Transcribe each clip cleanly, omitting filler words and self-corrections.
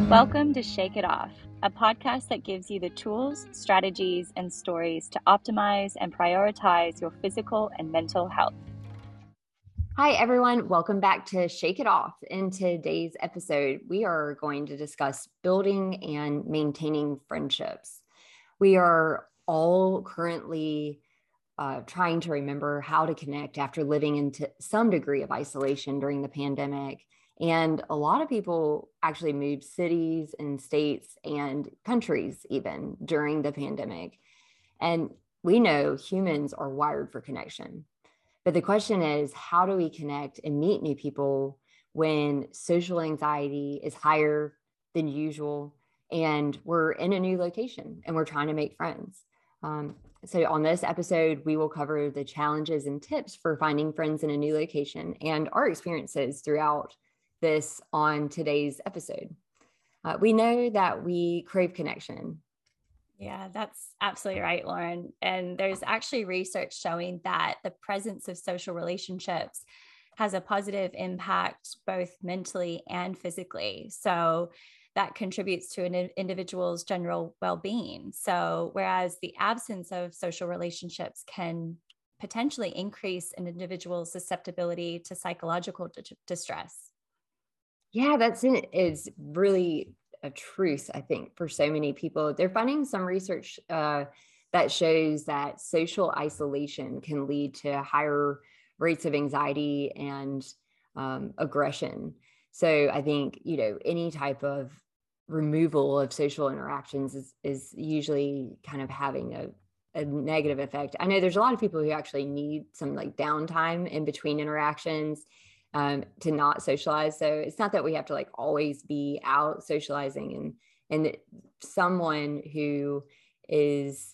Welcome to Shake It Off, a podcast that gives you the tools, strategies, and stories to optimize and prioritize your physical and mental health. Hi, everyone. Welcome back to Shake It Off. In today's episode, we are going to discuss building and maintaining friendships. We are all currently trying to remember how to connect after living into some degree of isolation during the pandemic. And a lot of people actually moved cities and states and countries even during the pandemic. And we know humans are wired for connection. But the question is, how do we connect and meet new people when social anxiety is higher than usual and we're in a new location and we're trying to make friends? So on this episode, we will cover the challenges and tips for finding friends in a new location and our experiences throughout this on today's episode. We know that we crave connection. Yeah, that's absolutely right, Lauren. And there's actually research showing that the presence of social relationships has a positive impact both mentally and physically. So that contributes to an individual's general well-being. So whereas the absence of social relationships can potentially increase an individual's susceptibility to psychological distress. Yeah, is really a truth, I think, for so many people. They're finding some research that shows that social isolation can lead to higher rates of anxiety and aggression. So I think, any type of removal of social interactions is usually kind of having a negative effect. I know there's a lot of people who actually need some like downtime in between interactions to not socialize. So it's not that we have to like always be out socializing, and someone who is,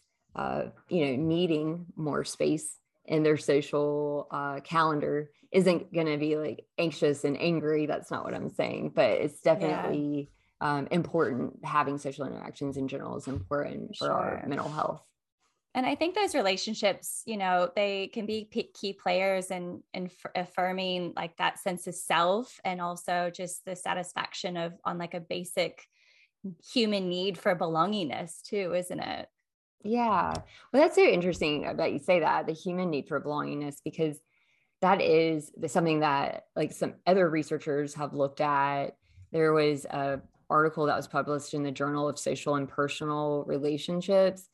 needing more space in their social calendar isn't going to be like anxious and angry. That's not what I'm saying, but it's definitely important. Having social interactions in general is important for our mental health. And I think those relationships, they can be key players in affirming like that sense of self, and also just the satisfaction on like a basic human need for belongingness too, isn't it? Yeah. Well, that's so interesting that you say that, the human need for belongingness, because that is something that like some other researchers have looked at. There was a article that was published in the Journal of Social and Personal Relationships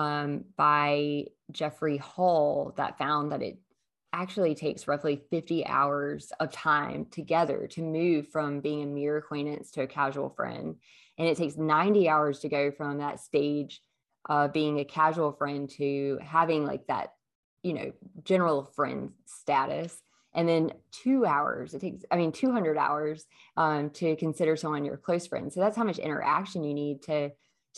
by Jeffrey Hall that found that it actually takes roughly 50 hours of time together to move from being a mere acquaintance to a casual friend. And it takes 90 hours to go from that stage of being a casual friend to having like that, general friend status. And then 2 hours, 200 hours to consider someone your close friend. So that's how much interaction you need to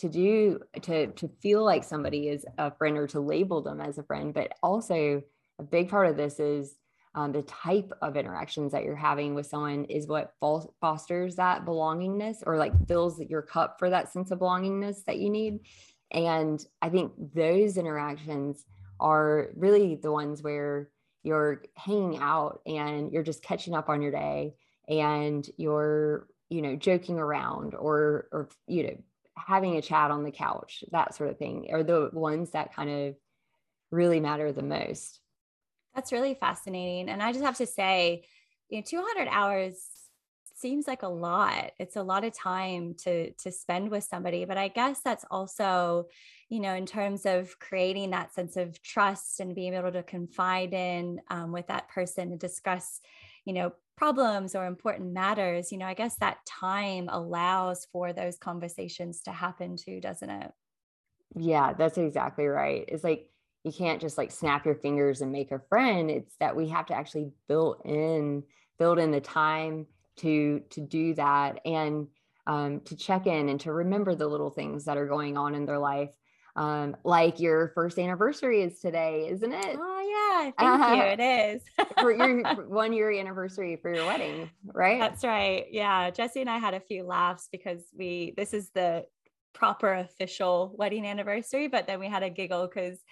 feel like somebody is a friend or to label them as a friend. But also a big part of this is the type of interactions that you're having with someone is what fosters that belongingness, or like fills your cup for that sense of belongingness that you need. And I think those interactions are really the ones where you're hanging out and you're just catching up on your day, and you're, joking around or having a chat on the couch, that sort of thing, are the ones that kind of really matter the most. That's really fascinating. And I just have to say, 200 hours seems like a lot. It's a lot of time to spend with somebody, but I guess that's also, in terms of creating that sense of trust and being able to confide in with that person and discuss, problems or important matters, I guess that time allows for those conversations to happen too, doesn't it? Yeah, that's exactly right. It's like, you can't just like snap your fingers and make a friend. It's that we have to actually build in the time to do that, and to check in and to remember the little things that are going on in their life. Like your first anniversary is today, isn't it? Oh yeah, thank you. It is. For your 1 year anniversary for your wedding, right? That's right. Yeah, Jesse and I had a few laughs because this is the proper official wedding anniversary, but then we had a giggle because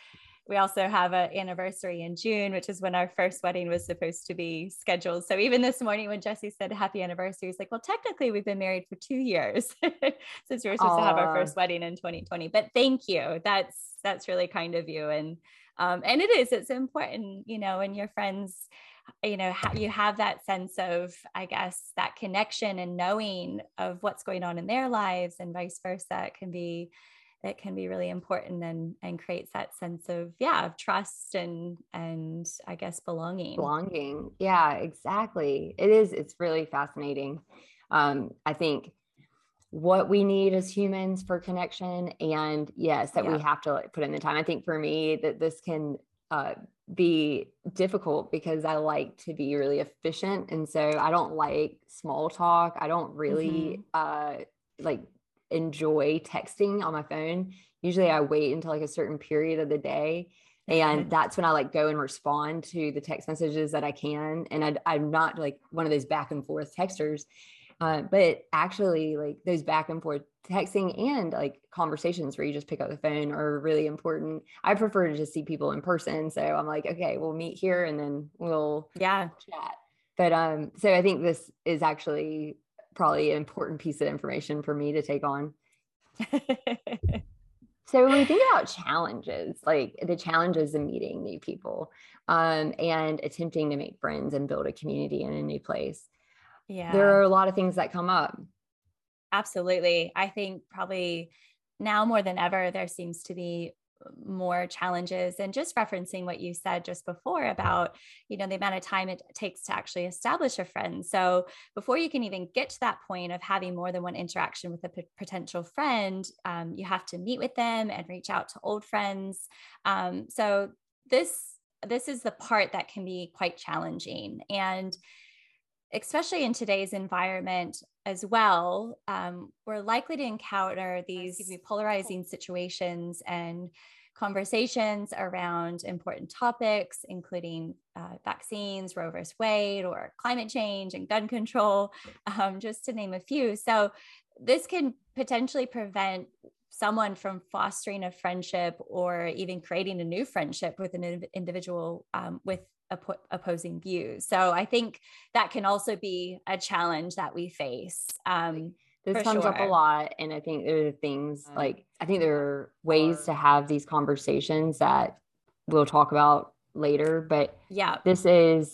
we also have an anniversary in June, which is when our first wedding was supposed to be scheduled. So even this morning when Jesse said happy anniversary, he's like, well, technically we've been married for 2 years since we were supposed to have our first wedding in 2020. But thank you. That's really kind of you. And it's important, and your friends, you have that sense of, I guess, that connection and knowing of what's going on in their lives and vice versa. It can be really important and creates that sense of trust and I guess belonging. Yeah, exactly. It's really fascinating. I think what we need as humans for connection, and yes, that we have to put in the time. I think for me that this can be difficult because I like to be really efficient. And so I don't like small talk. I don't really like enjoy texting on my phone. Usually I wait until like a certain period of the day. And that's when I like go and respond to the text messages that I can. And I'm not like one of those back and forth texters. But actually like those back and forth texting and like conversations where you just pick up the phone are really important. I prefer to just see people in person. So I'm like, okay, we'll meet here and then we'll chat. But so I think this is actually probably an important piece of information for me to take on. So when we think about challenges, like the challenges of meeting new people and attempting to make friends and build a community in a new place, there are a lot of things that come up. Absolutely. I think probably now more than ever, there seems to be more challenges, and just referencing what you said just before about, the amount of time it takes to actually establish a friend. So before you can even get to that point of having more than one interaction with a potential friend, you have to meet with them and reach out to old friends. So this is the part that can be quite challenging. And especially in today's environment as well, we're likely to encounter these polarizing situations and conversations around important topics, including vaccines, Roe versus Wade, or climate change and gun control, just to name a few. So this can potentially prevent someone from fostering a friendship or even creating a new friendship with an individual with opposing views. So I think that can also be a challenge that we face. This comes up a lot. And I think there are things like, I think there are ways to have these conversations that we'll talk about later, but this is,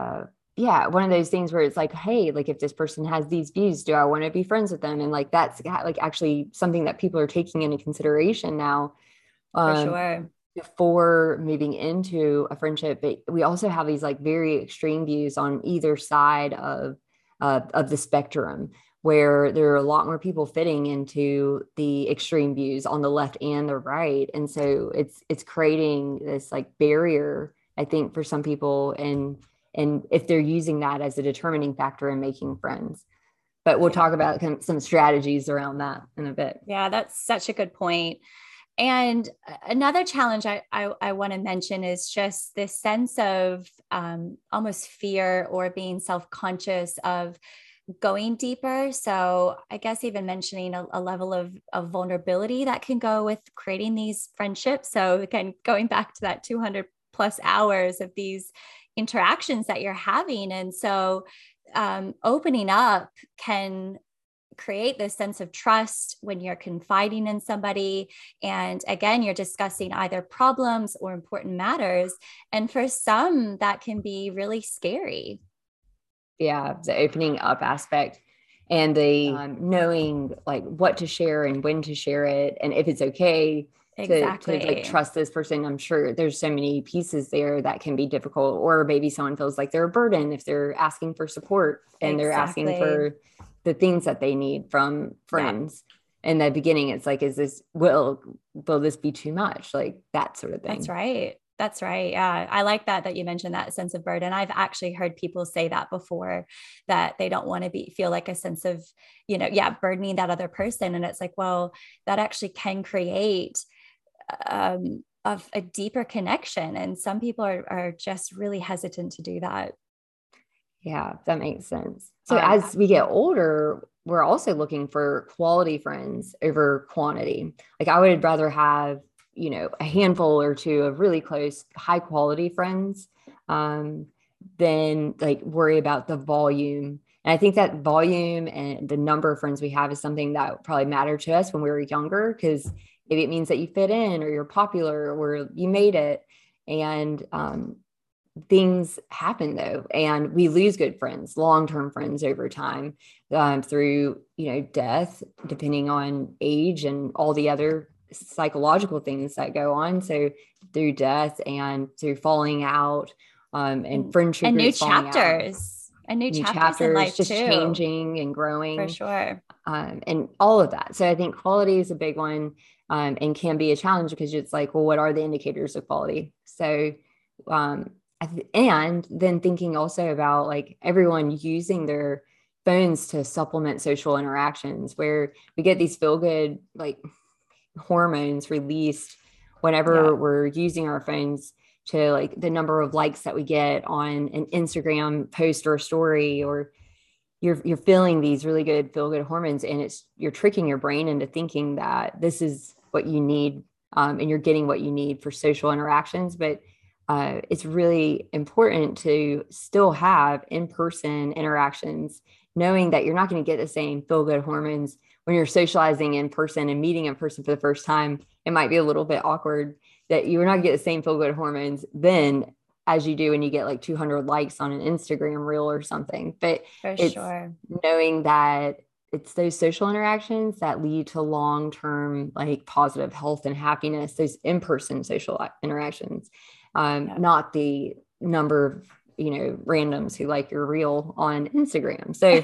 one of those things where it's like, hey, like if this person has these views, do I want to be friends with them? And like, that's like actually something that people are taking into consideration now. For sure. Before moving into a friendship, but we also have these like very extreme views on either side of the spectrum, where there are a lot more people fitting into the extreme views on the left and the right. And so it's creating this like barrier, I think, for some people, and if they're using that as a determining factor in making friends. But we'll talk about some strategies around that in a bit. Yeah, that's such a good point. And another challenge I want to mention is just this sense of almost fear or being self-conscious of going deeper. So I guess even mentioning a level of vulnerability that can go with creating these friendships. So again, going back to that 200 plus hours of these interactions that you're having. And so opening up can create this sense of trust when you're confiding in somebody. And again, you're discussing either problems or important matters. And for some, that can be really scary. Yeah, the opening up aspect and the knowing like what to share and when to share it. And if it's okay to like trust this person. I'm sure there's so many pieces there that can be difficult, or maybe someone feels like they're a burden if they're asking for support and they're asking for the things that they need from friends. In the beginning, it's like, will this be too much? Like that sort of thing. That's right. Yeah. I like that you mentioned that sense of burden. I've actually heard people say that before, that they don't want to feel like a sense of, burdening that other person. And it's like, well, that actually can create of a deeper connection. And some people are just really hesitant to do that. Yeah, that makes sense. So as we get older, we're also looking for quality friends over quantity. Like I would rather have a handful or two of really close, high quality friends, than like worry about the volume. And I think that volume and the number of friends we have is something that probably mattered to us when we were younger, because maybe it means that you fit in or you're popular or you made it. And things happen though, and we lose good friends, long-term friends over time, through death, depending on age and all the other psychological things that go on. So through death and through falling out, and friendship and new groups falling out, chapters and new chapters in life just too, changing and growing, for sure. And all of that. So I think quality is a big one, and can be a challenge, because it's like, well, what are the indicators of quality? So, and then thinking also about like everyone using their phones to supplement social interactions, where we get these feel good like hormones released whenever we're using our phones, to like the number of likes that we get on an Instagram post or a story, or you're feeling these really good feel good hormones, and you're tricking your brain into thinking that this is what you need, and you're getting what you need for social interactions. But it's really important to still have in-person interactions, knowing that you're not going to get the same feel good hormones when you're socializing in person and meeting in person for the first time. It might be a little bit awkward, that you're not going to get the same feel good hormones then as you do when you get like 200 likes on an Instagram reel or something. But it's knowing that it's those social interactions that lead to long-term like positive health and happiness, those in-person social interactions, not the number of randoms who like your reel on Instagram. So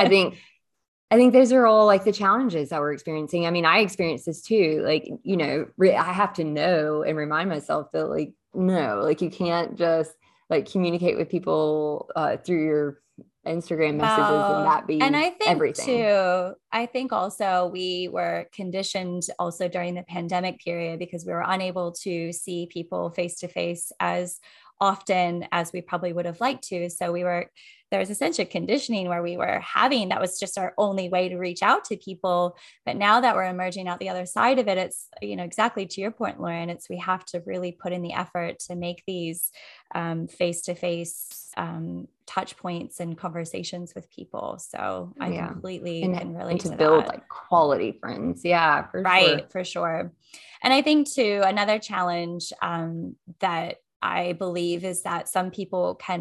I think those are all like the challenges that we're experiencing. I mean, I experienced this too. Like, I have to know and remind myself that like, no, like you can't just like communicate with people through your Instagram messages and that be and I think everything. Too, I think also we were conditioned also during the pandemic period, because we were unable to see people face to face as often as we probably would have liked to. So there was essentially conditioning where that was just our only way to reach out to people. But now that we're emerging out the other side of it, it's, exactly to your point, Lauren, we have to really put in the effort to make these face-to-face touch points and conversations with people. So I completely can relate to build that. Like quality friends. Yeah, for sure. And I think too, another challenge that I believe is that some people can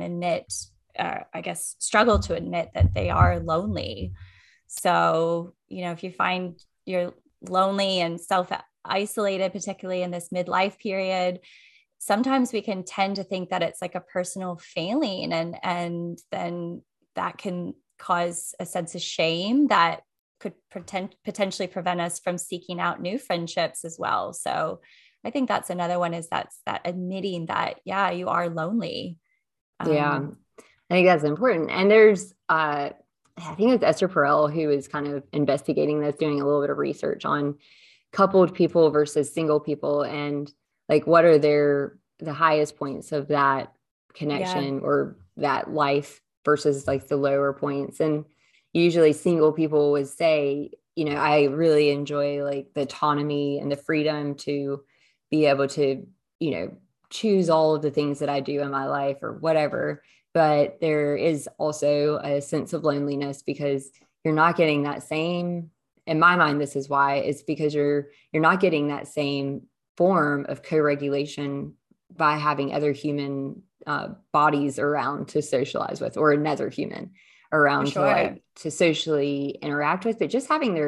struggle to admit that they are lonely. So, if you find you're lonely and self-isolated, particularly in this midlife period, sometimes we can tend to think that it's like a personal failing, and then that can cause a sense of shame that could potentially prevent us from seeking out new friendships as well. So I think that's another one, is that admitting that, you are lonely. I think that's important. And there's, I think it's Esther Perel who is kind of investigating this, doing a little bit of research on coupled people versus single people, and like what are the highest points of that connection or that life versus like the lower points. And usually single people would say, I really enjoy like the autonomy and the freedom to be able to, choose all of the things that I do in my life or whatever. But there is also a sense of loneliness, because you're not getting that same, in my mind, this is why, it's because you're not getting that same form of co-regulation by having other human bodies around to socialize with, or another human around to socially interact with. But just having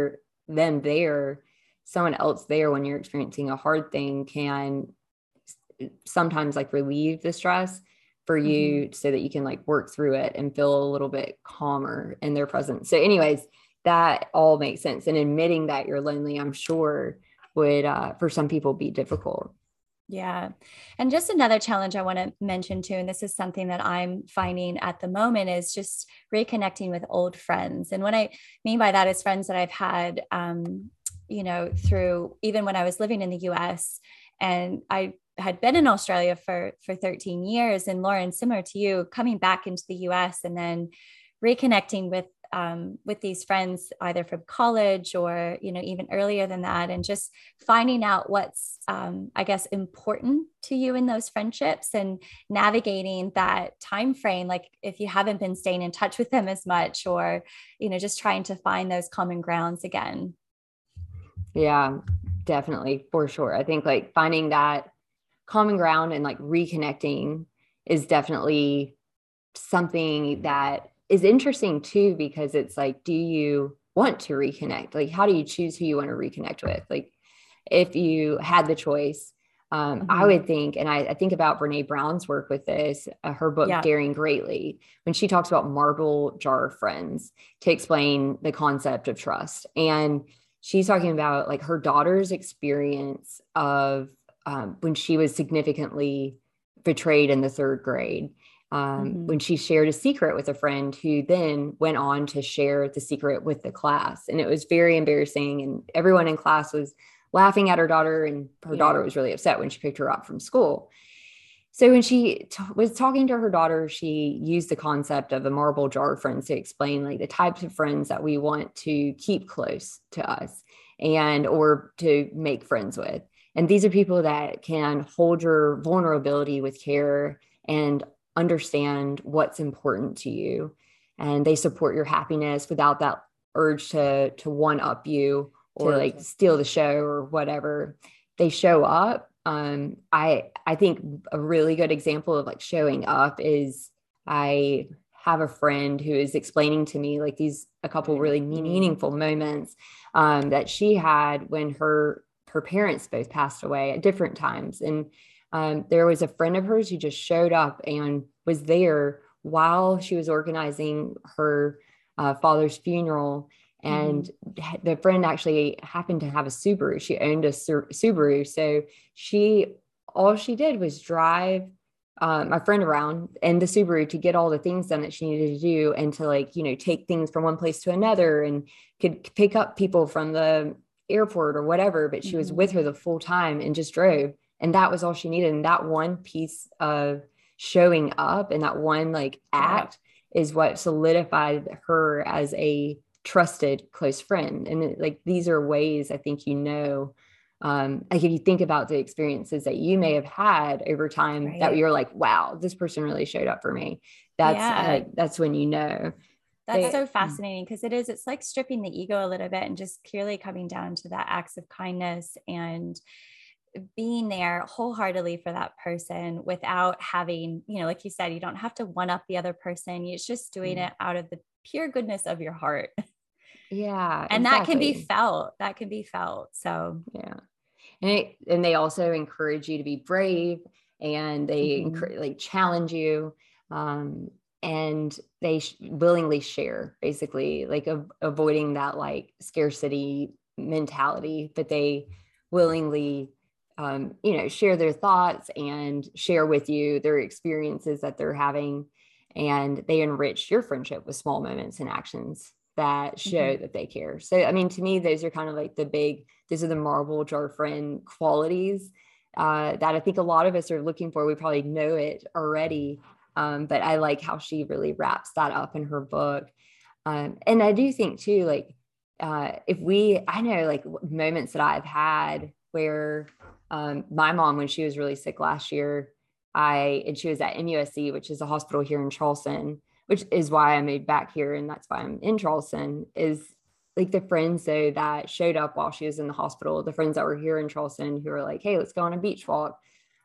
someone else there when you're experiencing a hard thing can sometimes like relieve the stress for you, so that you can like work through it and feel a little bit calmer in their presence. So anyways, that all makes sense. And admitting that you're lonely, I'm sure would, for some people, be difficult. Yeah. And just another challenge I want to mention too, and this is something that I'm finding at the moment, is just reconnecting with old friends. And what I mean by that is friends that I've had, through even when I was living in the US, and I had been in Australia for 13 years. And Lauren, similar to you, coming back into the US and then reconnecting with with these friends, either from college or, even earlier than that, and just finding out what's, I guess, important to you in those friendships and navigating that time frame. Like if you haven't been staying in touch with them as much, or, just trying to find those common grounds again. Yeah, definitely, for sure. I think like finding that common ground and like reconnecting is definitely something that is interesting too, because it's like, do you want to reconnect? Like, how do you choose who you want to reconnect with? Like, if you had the choice, I would think, and I think about Brene Brown's work with this, her book, Yeah. Daring Greatly, when she talks about marble jar friends to explain the concept of trust. And she's talking about like her daughter's experience of when she was significantly betrayed in the third grade. When she shared a secret with a friend who then went on to share the secret with the class. And it was very embarrassing. And everyone in class was laughing at her daughter, and her daughter was really upset when she picked her up from school. So when she was talking to her daughter, she used the concept of a marble jar friends to explain like the types of friends that we want to keep close to us and or to make friends with. And these are people that can hold your vulnerability with care and understand what's important to you. And they support your happiness without that urge to one up you or like steal the show or whatever. They show up. I think a really good example of like showing up is I have a friend who is explaining to me like a couple really meaningful moments that she had when her parents both passed away at different times. And there was a friend of hers who just showed up and was there while she was organizing her father's funeral. And the friend actually happened to have a Subaru. She owned a Subaru. So all she did was drive my friend around in the Subaru to get all the things done that she needed to do, and to like, take things from one place to another, and could pick up people from the airport or whatever. But she was with her the full time and just drove. And that was all she needed. And that one piece of showing up and that one like act is what solidified her as a trusted close friend. And like these are ways I think like if you think about the experiences that you may have had over time that you're like, wow, this person really showed up for me. That's when That's so fascinating, because it's like stripping the ego a little bit and just purely coming down to that acts of kindness and being there wholeheartedly for that person without having, like you said, you don't have to one up the other person. It's just doing it out of the pure goodness of your heart. Yeah. And exactly. that can be felt. So, yeah. And they also encourage you to be brave, and they like challenge you. And they willingly share, basically like avoiding that like scarcity mentality, but they willingly, share their thoughts and share with you their experiences that they're having. And they enrich your friendship with small moments and actions that show that they care. So, I mean, to me, those are kind of like these are the marble jar friend qualities that I think a lot of us are looking for. We probably know it already. But I like how she really wraps that up in her book. And I do think too, like, I know like moments that I've had where my mom, when she was really sick last year, and she was at MUSC, which is a hospital here in Charleston, which is why I moved back here. And that's why I'm in Charleston, is like the friends though that showed up while she was in the hospital, the friends that were here in Charleston who were like, hey, let's go on a beach walk.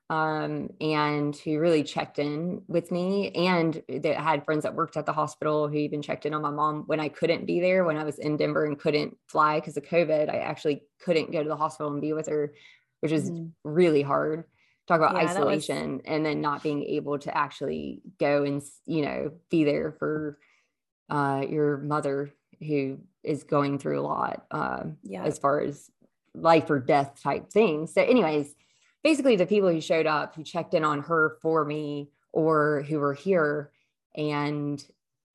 And who really checked in with me. And they had friends that worked at the hospital who even checked in on my mom when I couldn't be there, when I was in Denver and couldn't fly because of COVID. I actually couldn't go to the hospital and be with her, which is really hard. Talk about isolation and then not being able to actually go and, be there for your mother who is going through a lot as far as life or death type things. So anyways, basically the people who showed up, who checked in on her for me, or who were here and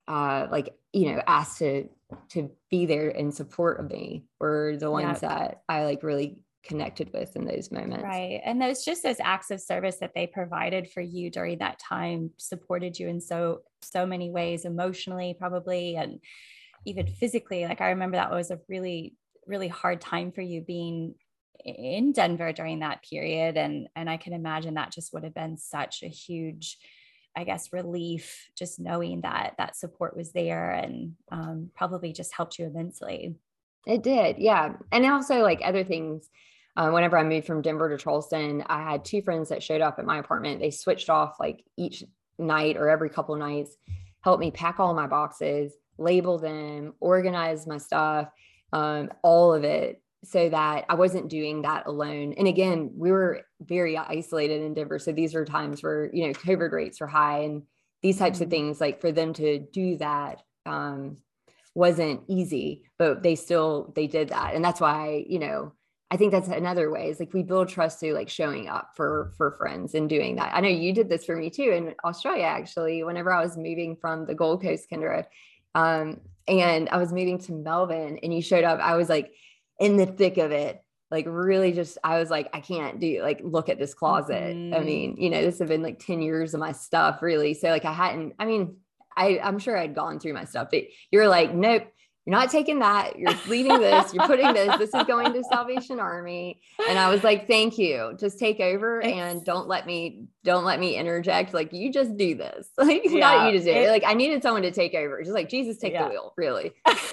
asked to be there in support of me, were the ones that I like really connected with in those moments. Right. And those acts of service that they provided for you during that time supported you in so many ways, emotionally, probably, and even physically, like I remember that was a really, really hard time for you being in Denver during that period. And I can imagine that just would have been such a huge, I guess, relief, just knowing that that support was there, and probably just helped you immensely. It did. Yeah. And also like other things. Whenever I moved from Denver to Charleston, I had two friends that showed up at my apartment. They switched off like each night or every couple of nights, helped me pack all my boxes, label them, organize my stuff, all of it, so that I wasn't doing that alone. And again, we were very isolated in Denver. So these were times where, you know, COVID rates were high and these types of things, like for them to do that, wasn't easy, but they did that. And that's why, you know, I think that's another way is like we build trust through like showing up for friends and doing that. I know you did this for me too in Australia, actually, whenever I was moving from the Gold Coast, Kendra, and I was moving to Melbourne and you showed up. I was like in the thick of it, like really just, I was like, I can't do like, look at this closet. I mean, you know, this had been like 10 years of my stuff really. So like I'm sure I'd gone through my stuff, but you're like, nope, you're not taking that. You're leaving this, you're putting this is going to Salvation Army. And I was like, thank you. Just take over and don't let me interject. Like, you just do this. Like, not you to do it. Like, I needed someone to take over. Just like, Jesus, take the wheel, really.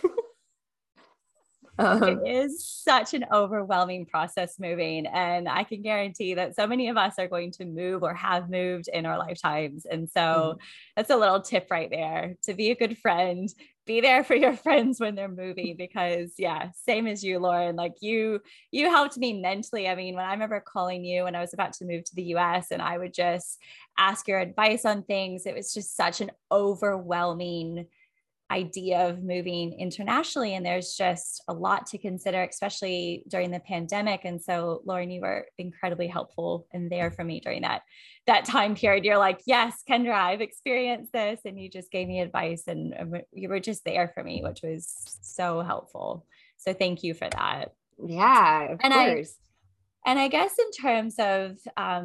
It is such an overwhelming process moving. And I can guarantee that so many of us are going to move or have moved in our lifetimes. And so that's a little tip right there, to be a good friend, be there for your friends when they're moving, because same as you, Lauren, like you helped me mentally. I mean, when I remember calling you when I was about to move to the US and I would just ask your advice on things, it was just such an overwhelming idea of moving internationally. And there's just a lot to consider, especially during the pandemic. And so, Lauren, you were incredibly helpful and there for me during that time period. You're like, yes, Kendra, I've experienced this. And you just gave me advice and you were just there for me, which was so helpful. So thank you for that. Yeah, of course. And I guess in terms of,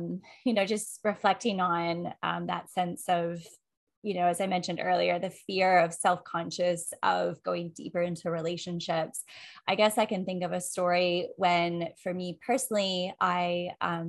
just reflecting on that sense of, as I mentioned earlier, the fear of self-conscious of going deeper into relationships. I guess I can think of a story when, for me personally, I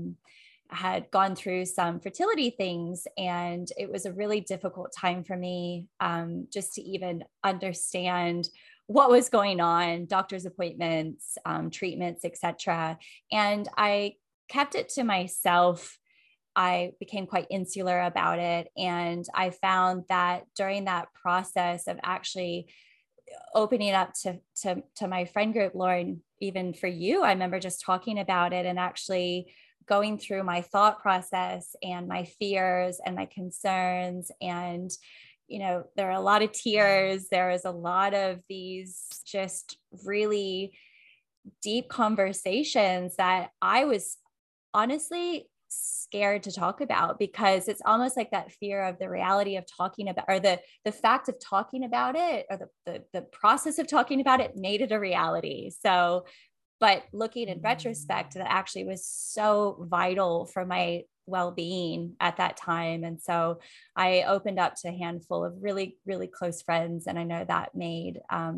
had gone through some fertility things, and it was a really difficult time for me just to even understand what was going on, doctor's appointments, treatments, etc. And I kept it to myself. I became quite insular about it. And I found that during that process of actually opening up to my friend group, Lauren, even for you, I remember just talking about it and actually going through my thought process and my fears and my concerns. And, there are a lot of tears. There is a lot of these just really deep conversations that I was honestly scared to talk about, because it's almost like that fear of the reality of talking about, or the fact of talking about it, or the process of talking about it made it a reality. So, but looking in retrospect, that actually was so vital for my well-being at that time. And so I opened up to a handful of really, really close friends. And I know that it made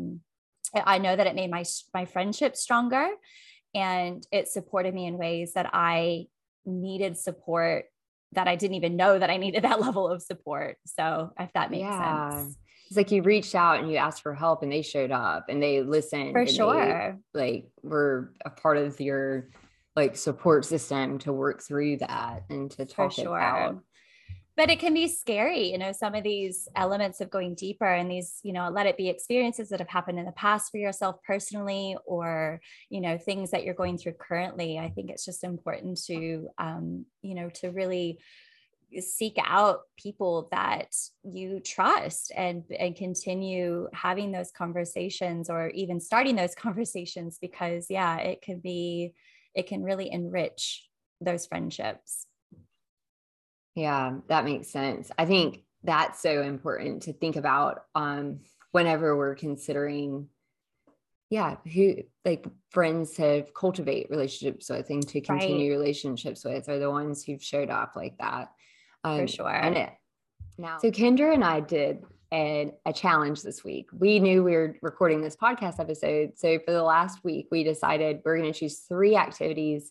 my friendship stronger, and it supported me in ways that I needed support, that I didn't even know that I needed that level of support. So if that makes sense. It's like you reached out and you asked for help and they showed up and they listened. For sure. They were a part of your like support system to work through that and to talk it out. But it can be scary, some of these elements of going deeper, and these, let it be experiences that have happened in the past for yourself personally, or, things that you're going through currently. I think it's just important to, to really seek out people that you trust and continue having those conversations, or even starting those conversations, because it can really enrich those friendships. Yeah, that makes sense. I think that's so important to think about whenever we're considering, who like friends to cultivate relationships with and to continue relationships with, are the ones who've showed up like that. For sure. So Kendra and I did a challenge this week. We knew we were recording this podcast episode. So for the last week, we decided we're going to choose 3 activities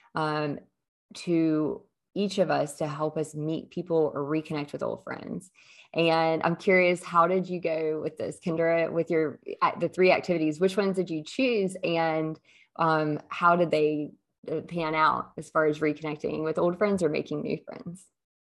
to each of us to help us meet people or reconnect with old friends. And I'm curious, how did you go with this, Kendra, with the 3 activities? Which ones did you choose? And how did they pan out as far as reconnecting with old friends or making new friends?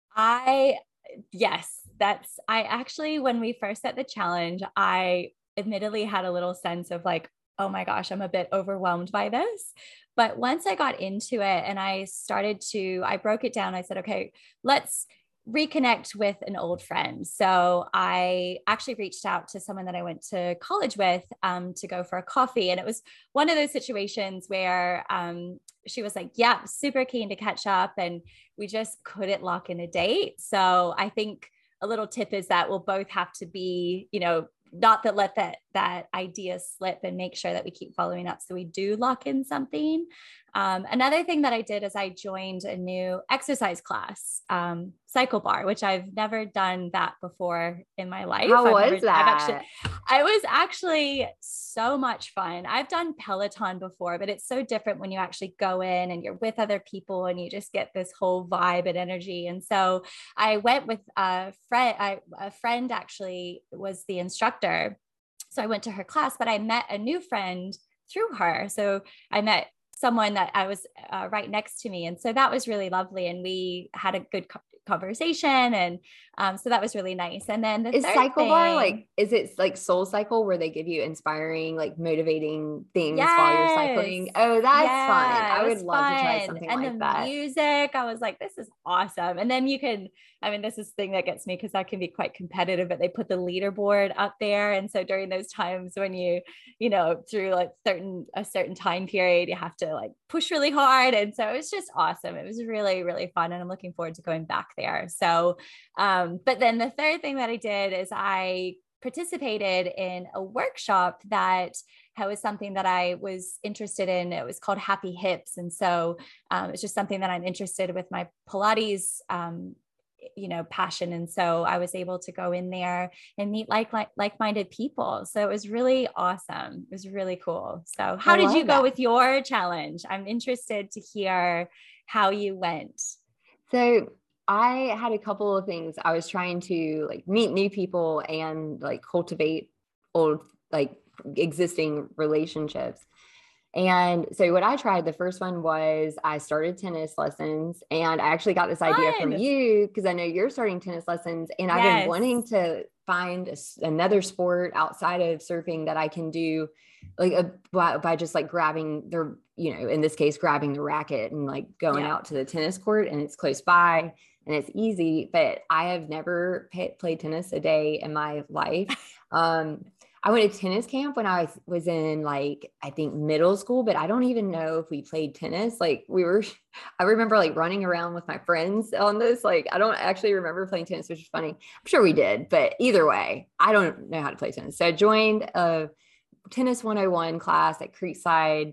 Yes, I actually, when we first set the challenge, I admittedly had a little sense of like, oh my gosh, I'm a bit overwhelmed by this. But once I got into it and I broke it down, I said, okay, let's reconnect with an old friend. So I actually reached out to someone that I went to college with to go for a coffee. And it was one of those situations where she was like, yeah, super keen to catch up. And we just couldn't lock in a date. So I think a little tip is that we'll both have to be, not that let that idea slip, and make sure that we keep following up so we do lock in something. Another thing that I did is I joined a new exercise class, Cycle Bar, which I've never done that before in my life. How was that? It was actually so much fun. I've done Peloton before, but it's so different when you actually go in and you're with other people and you just get this whole vibe and energy. And so I went with a friend actually was the instructor. So I went to her class, but I met a new friend through her. So I met someone that I was right next to me. And so that was really lovely. And we had a good conversation. And so that was really nice. And then is Cycle Bar like, is it like Soul Cycle where they give you inspiring, like motivating things while you're cycling? Oh, that's fun. I would love to try something like that. And the music, I was like, this is awesome. And then this is the thing that gets me because that can be quite competitive, but they put the leaderboard up there. And so during those times when through like a certain time period, you have to like push really hard. And so it was just awesome. It was really, really fun. And I'm looking forward to going back there. So, but then the third thing that I did is I participated in a workshop that was something that I was interested in. It was called Happy Hips. And so it's just something that I'm interested with my Pilates, passion. And so I was able to go in there and meet like-minded people. So it was really awesome. It was really cool. So how did you go with your challenge? I'm interested to hear how you went. So I had a couple of things. I was trying to like meet new people and like cultivate old, like existing relationships. And so what I tried, the first one was I started tennis lessons, and I actually got this idea from you because I know you're starting tennis lessons, and I've been wanting to find another sport outside of surfing that I can do like by just like grabbing in this case, grabbing the racket and like going out to the tennis court, and it's close by and it's easy, but I have never played tennis a day in my life. I went to tennis camp when I was in like, I think middle school, but I don't even know if we played tennis. Like I remember like running around with my friends on this. Like, I don't actually remember playing tennis, which is funny. I'm sure we did, but either way, I don't know how to play tennis. So I joined a tennis 101 class at Creekside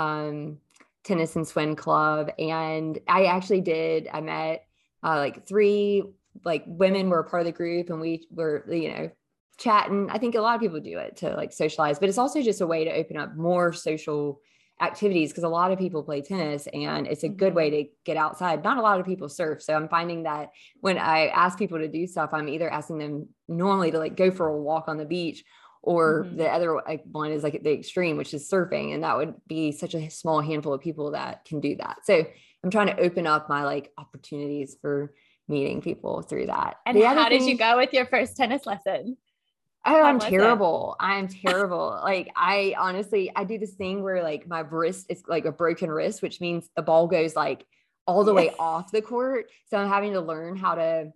Tennis and Swim Club. And I met like 3 like women were a part of the group, and we were, chatting. I think a lot of people do it to like socialize, but it's also just a way to open up more social activities because a lot of people play tennis and it's a good way to get outside. Not a lot of people surf. So I'm finding that when I ask people to do stuff, I'm either asking them normally to like go for a walk on the beach, or the other one is like the extreme, which is surfing. And that would be such a small handful of people that can do that. So I'm trying to open up my like opportunities for meeting people through that. And how did you go with your first tennis lesson? Oh, I'm terrible. I'm terrible. Like I do this thing where like my wrist is like a broken wrist, which means the ball goes like all the way off the court. So I'm having to learn how to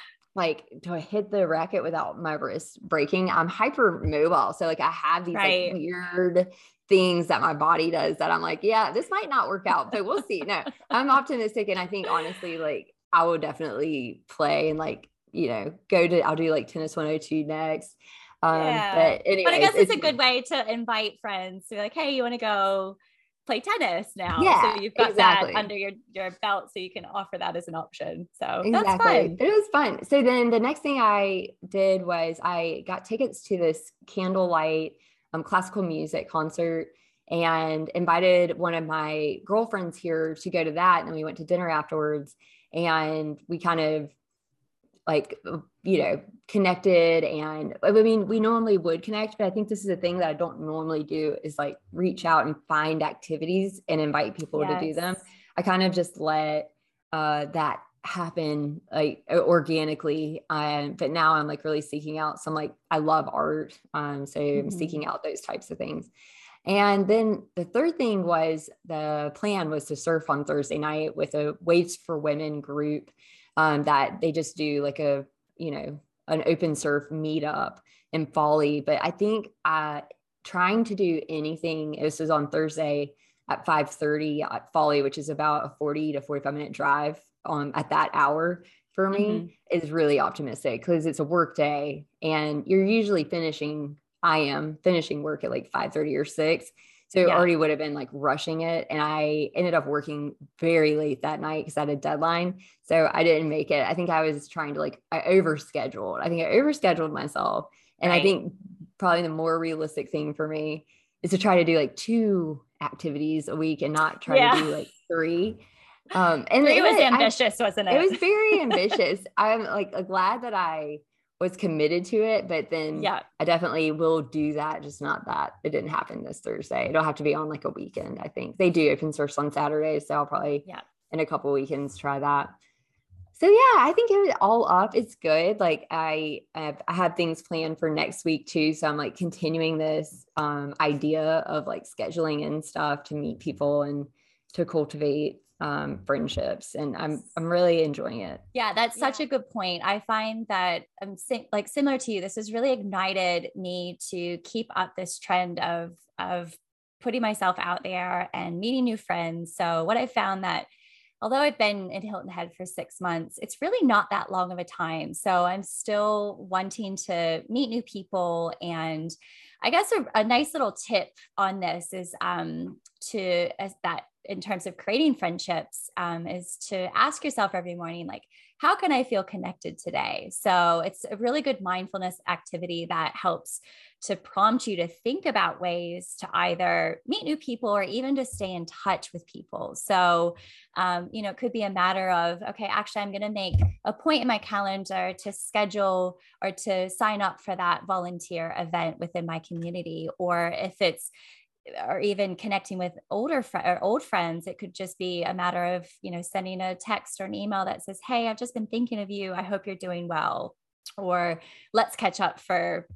hit the racket without my wrist breaking. I'm hypermobile. So like I have these like weird things that my body does that I'm like, yeah, this might not work out, but we'll see. No, I'm optimistic. And I think honestly, like I will definitely play and like, I'll do like tennis 102 next. But anyways, I guess it's a good way to invite friends to be like, hey, you want to go play tennis now. So Yeah, you've got that exactly. under your belt, so you can offer that as an option. So that's Exactly. fun. It was fun. So then the next thing I did was I got tickets to this candlelight classical music concert and invited one of my girlfriends here to go to that. And then we went to dinner afterwards and we kind of like, connected. And I mean, we normally would connect, but I think this is a thing that I don't normally do is like reach out and find activities and invite people to do Yes. them. I kind of just let that happen like organically. But now I'm like really seeking out some, like, I love art. So I'm seeking out those types of things. And then the third thing was the plan was to surf on Thursday night with a Waves for Women group that they just do like an open surf meetup in Folly. But I think trying to do anything, this is on Thursday at 5:30 at Folly, which is about a 40 to 45-minute drive at that hour for me, is really optimistic because it's a work day and you're usually I am finishing work at like 5:30 or 6. So it already would have been like rushing it. And I ended up working very late that night because I had a deadline. So I didn't make it. I think I was trying to I overscheduled myself. And I think probably the more realistic thing for me is to try to do like 2 activities a week and not try to do like 3. And it was ambitious, wasn't it? It was very ambitious. I'm like glad that I was committed to it, but then I definitely will do that. Just not that it didn't happen this Thursday. It'll have to be on like a weekend. I think they do open source on Saturdays. So I'll probably in a couple weekends try that. So yeah, I think it all up. It's good. Like I have things planned for next week too. So I'm like continuing this idea of like scheduling and stuff to meet people and to cultivate friendships, and I'm really enjoying it. Yeah, that's such a good point. I find that like similar to you, this has really ignited me to keep up this trend of putting myself out there and meeting new friends. So what I found that although I've been in Hilton Head for 6 months, it's really not that long of a time. So I'm still wanting to meet new people. And I guess a nice little tip on this is in terms of creating friendships, is to ask yourself every morning, like, how can I feel connected today? So it's a really good mindfulness activity that helps to prompt you to think about ways to either meet new people or even to stay in touch with people. So, it could be a matter of, okay, actually, I'm going to make a point in my calendar to schedule or to sign up for that volunteer event within my community. Or if it's or even connecting with old friends, it could just be a matter of, sending a text or an email that says, hey, I've just been thinking of you. I hope you're doing well. Or let's catch up for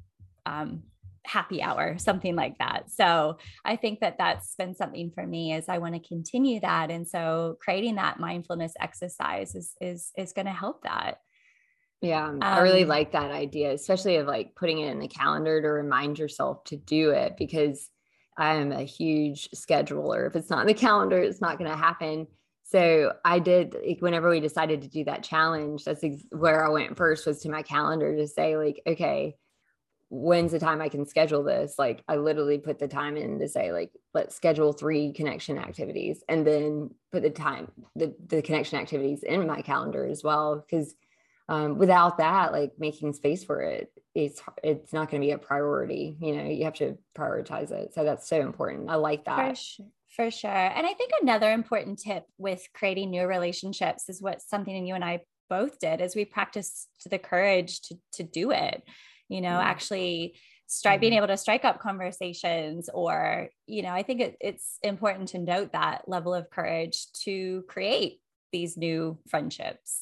happy hour, something like that. So I think that that's been something for me is I want to continue that. And so creating that mindfulness exercise is going to help that. Yeah, I really like that idea, especially of like putting it in the calendar to remind yourself to do it, because I am a huge scheduler. If it's not in the calendar, it's not going to happen. So I did, like, whenever we decided to do that challenge, that's where I went first, was to my calendar to say like, okay, when's the time I can schedule this? Like I literally put the time in to say like, let's schedule 3 connection activities, and then put the connection activities in my calendar as well. Because without that, like making space for it, it's not going to be a priority. You have to prioritize it. So that's so important. I like that. For sure. And I think another important tip with creating new relationships is what something you and I both did, is we practiced the courage to do it, actually being able to strike up conversations, or, I think it's important to note that level of courage to create these new friendships.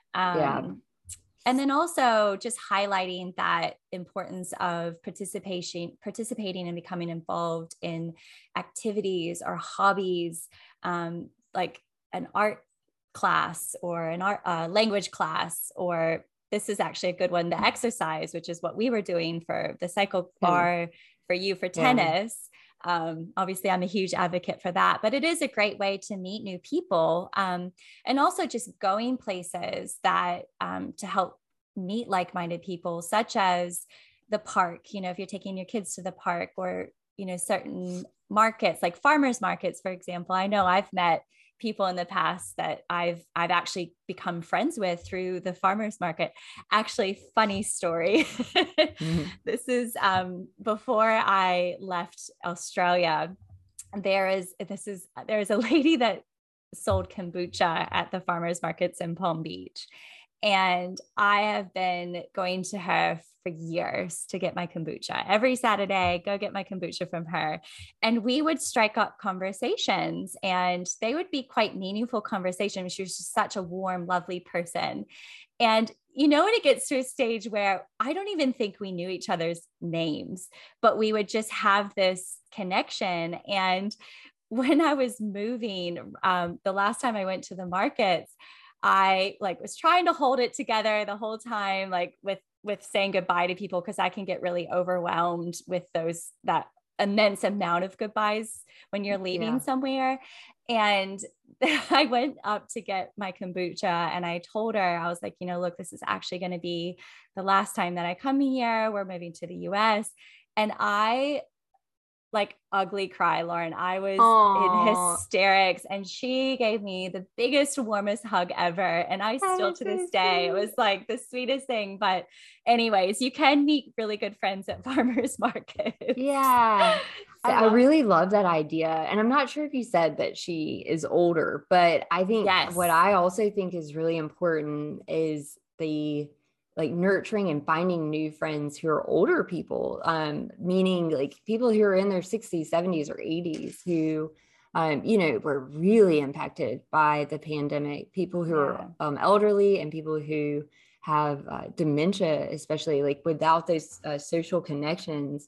And then also just highlighting that importance of participating and becoming involved in activities or hobbies, like an art class or an art language class, or this is actually a good one, the exercise, which is what we were doing for the cycle bar, for you for tennis. Obviously, I'm a huge advocate for that, but it is a great way to meet new people, and also just going places that to help meet like-minded people, such as the park. If you're taking your kids to the park, or certain markets, like farmers markets, for example. I know I've met people in the past that I've actually become friends with through the farmers market. Actually, funny story. Mhm. This is before I left Australia. There is a lady that sold kombucha at the farmers markets in Palm Beach. And I have been going to her for years to get my kombucha. Every Saturday, go get my kombucha from her. And we would strike up conversations, and they would be quite meaningful conversations. She was just such a warm, lovely person. And when it gets to a stage where I don't even think we knew each other's names, but we would just have this connection. And when I was moving, the last time I went to the markets, I was trying to hold it together the whole time, with saying goodbye to people, because I can get really overwhelmed with that immense amount of goodbyes when you're leaving somewhere. And I went up to get my kombucha, and I told her, I was like, look, this is actually going to be the last time that I come here. We're moving to the US. And I ugly cry, Lauren. I was in hysterics, and she gave me the biggest, warmest hug ever. And I still to this day, it was like the sweetest thing. But anyways, you can meet really good friends at farmers markets. Yeah. I really love that idea. And I'm not sure if you said that she is older, but I think what I also think is really important is the nurturing and finding new friends who are older people, meaning people who are in their 60s, 70s, or 80s who, were really impacted by the pandemic, people who are elderly, and people who have dementia, especially without those social connections.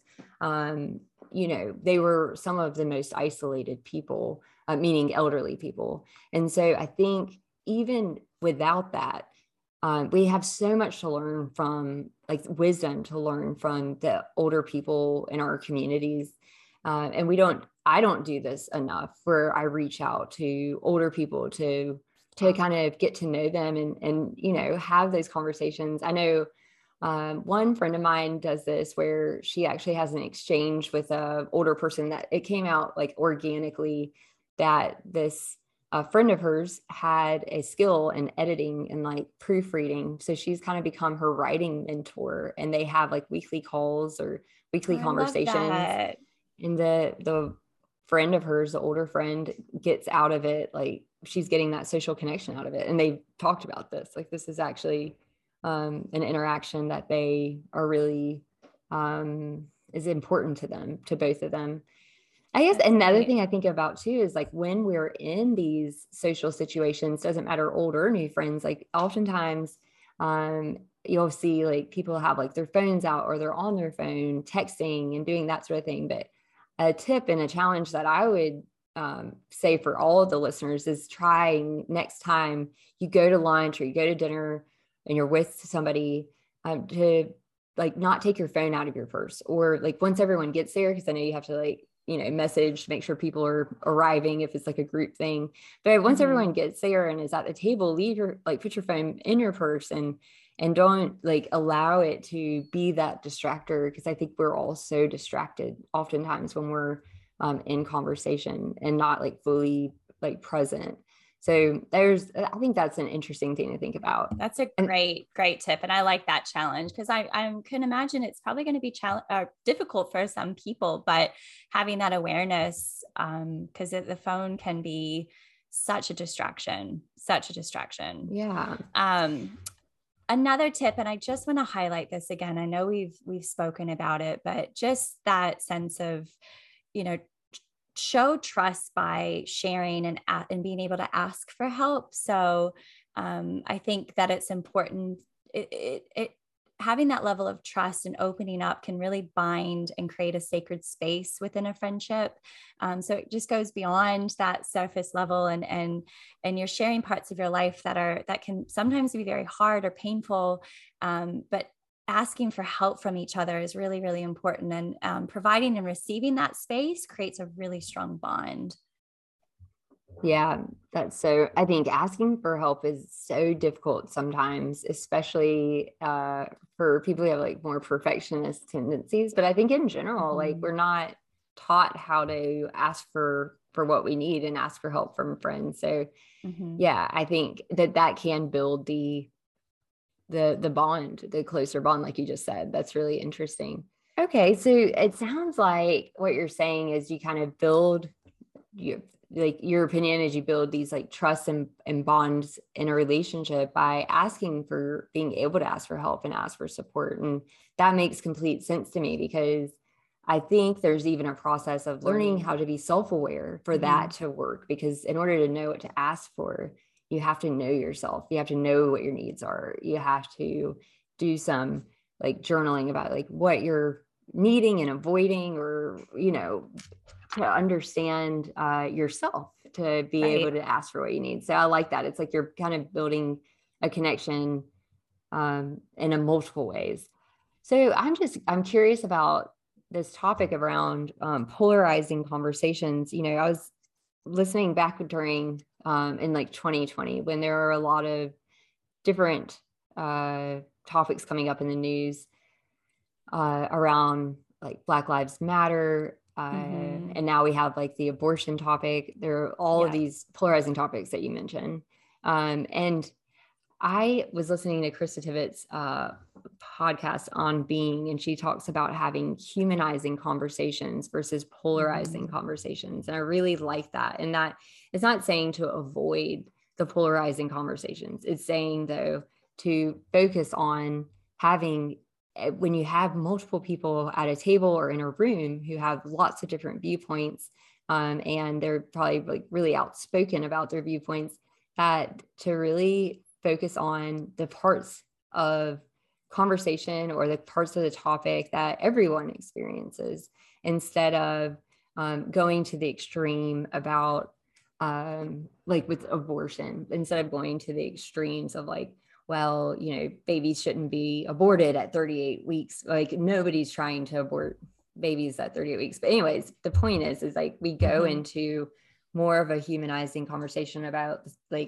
They were some of the most isolated people, meaning elderly people. And so I think even without that, we have so much to learn from, wisdom to learn from the older people in our communities. And I don't do this enough, where I reach out to older people to kind of get to know them and have those conversations. I know one friend of mine does this, where she actually has an exchange with an older person that it came out organically that this a friend of hers had a skill in editing and proofreading. So she's kind of become her writing mentor, and they have weekly calls or weekly conversations. And the friend of hers, the older friend, gets out of it, she's getting that social connection out of it. And they've talked about this, this is actually an interaction that they are really is important to them, to both of them. I guess another thing I think about too is when we're in these social situations, doesn't matter old or new friends, oftentimes you'll see people have their phones out, or they're on their phone texting and doing that sort of thing. But a tip and a challenge that I would say for all of the listeners is trying next time you go to lunch or you go to dinner and you're with somebody to not take your phone out of your purse, or once everyone gets there, because I know you have to message, make sure people are arriving if it's a group thing. But once everyone gets there and is at the table, leave your put your phone in your purse and don't allow it to be that distractor, because I think we're all so distracted oftentimes when we're in conversation and not fully present. So I think that's an interesting thing to think about. That's a great tip. And I like that challenge, because I can imagine it's probably going to be difficult for some people, but having that awareness, because the phone can be such a distraction. Yeah. Another tip, and I just want to highlight this again. I know we've spoken about it, but just that sense of, show trust by sharing and being able to ask for help. So I think that it's important. Having that level of trust and opening up can really bind and create a sacred space within a friendship. So it just goes beyond that surface level, and you're sharing parts of your life that can sometimes be very hard or painful, but asking for help from each other is really, really important. And providing and receiving that space creates a really strong bond. Yeah, I think asking for help is so difficult sometimes, especially for people who have more perfectionist tendencies. But I think in general, we're not taught how to ask for what we need and ask for help from friends. So yeah, I think that can build the bond, the closer bond, like you just said. That's really interesting. Okay, so it sounds like what you're saying is you kind of build your opinion is you build these like trust and bonds in a relationship by asking for being able to ask for help and ask for support. And that makes complete sense to me, because I think there's even a process of learning how to be self-aware for that to work, because in order to know what to ask for, you have to know yourself. You have to know what your needs are. You have to do some like journaling about like what you're needing and avoiding, or, to understand yourself, to be able to ask for what you need. So I like that. It's like you're kind of building a connection in a multiple ways. So I'm curious about this topic around polarizing conversations. I was listening back during in like 2020, when there were a lot of different topics coming up in the news around like Black Lives Matter. And now we have like the abortion topic. There are all of these polarizing topics that you mentioned. And I was listening to Krista Tivit's podcast on Being, and she talks about having humanizing conversations versus polarizing conversations. And I really like that. And that it's not saying to avoid the polarizing conversations. It's saying, though, to focus on having, when you have multiple people at a table or in a room who have lots of different viewpoints, and they're probably like really outspoken about their viewpoints, that to really focus on the parts of conversation or the parts of the topic that everyone experiences, instead of going to the extreme about like with abortion, instead of going to the extremes of like, well, babies shouldn't be aborted at 38 weeks. Like nobody's trying to abort babies at 38 weeks. But anyways, the point is like we go into more of a humanizing conversation about like,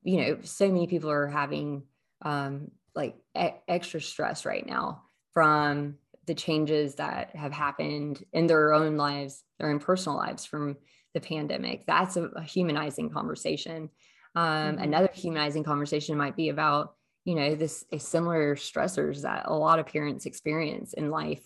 so many people are having like extra stress right now from the changes that have happened in their own lives, their own personal lives from the pandemic. That's a humanizing conversation. Another humanizing conversation might be about, similar stressors that a lot of parents experience in life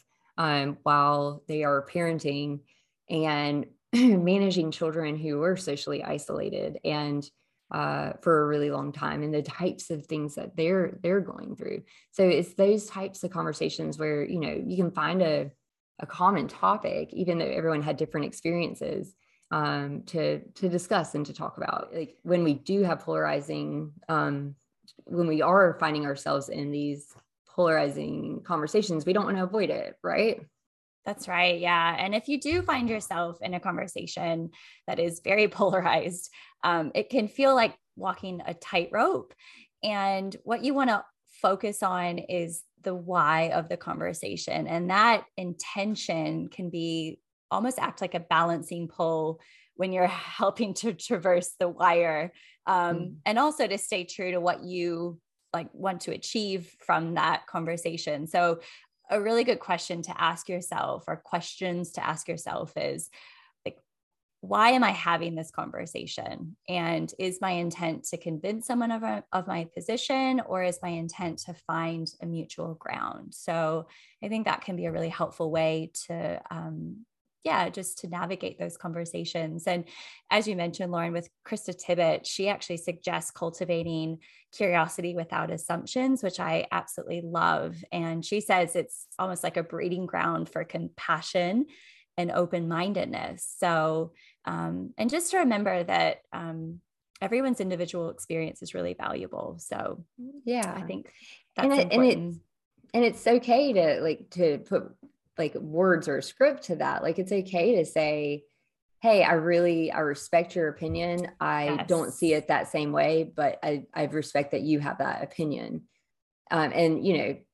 while they are parenting and managing children who are socially isolated and for a really long time, and the types of things that they're going through. So it's those types of conversations where, you can find a common topic, even though everyone had different experiences, to discuss and to talk about. Like when we do have polarizing, when we are finding ourselves in these polarizing conversations, we don't want to avoid it, right? That's right. Yeah. And if you do find yourself in a conversation that is very polarized, it can feel like walking a tightrope. And what you want to focus on is the why of the conversation. And that intention can be almost act like a balancing pole when you're helping to traverse the wire. And also to stay true to what you like want to achieve from that conversation. So a really good question to ask yourself, or questions to ask yourself, is like, why am I having this conversation? And is my intent to convince someone of my position, or is my intent to find a mutual ground? So I think that can be a really helpful way to, just to navigate those conversations. And as you mentioned, Lauren, with Krista Tibbett, she actually suggests cultivating curiosity without assumptions, which I absolutely love. And she says it's almost like a breeding ground for compassion and open-mindedness. So, and just to remember that everyone's individual experience is really valuable. So yeah, I think that's important. And it's okay to put like words or a script to that. Like it's okay to say, hey, I respect your opinion. I don't see it that same way, but I respect that you have that opinion. And,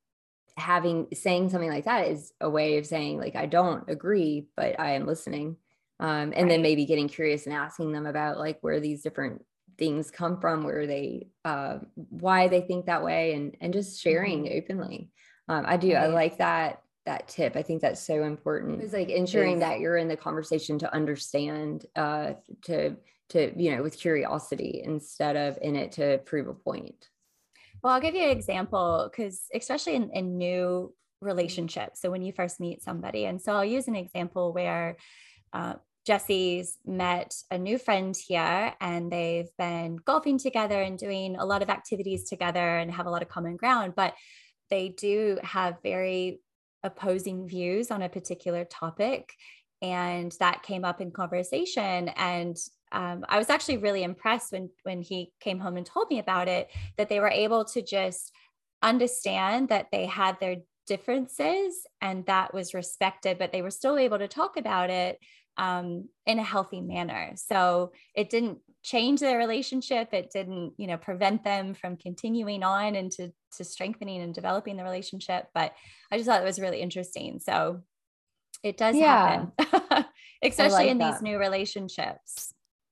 saying something like that is a way of saying like, I don't agree, but I am listening. And then maybe getting curious and asking them about like where these different things come from, where they, why they think that way, and just sharing openly. I like that tip. I think that's so important. It's like ensuring that you're in the conversation to understand, to with curiosity instead of in it to prove a point. Well, I'll give you an example, because especially in new relationships, so when you first meet somebody, and so I'll use an example where Jesse's met a new friend here, and they've been golfing together and doing a lot of activities together and have a lot of common ground, but they do have very opposing views on a particular topic. And that came up in conversation. And I was actually really impressed when he came home and told me about it, that they were able to just understand that they had their differences and that was respected, but they were still able to talk about it in a healthy manner. So it didn't change their relationship. It didn't, prevent them from continuing on and to strengthening and developing the relationship. But I just thought it was really interesting. So it does happen, especially in these new relationships.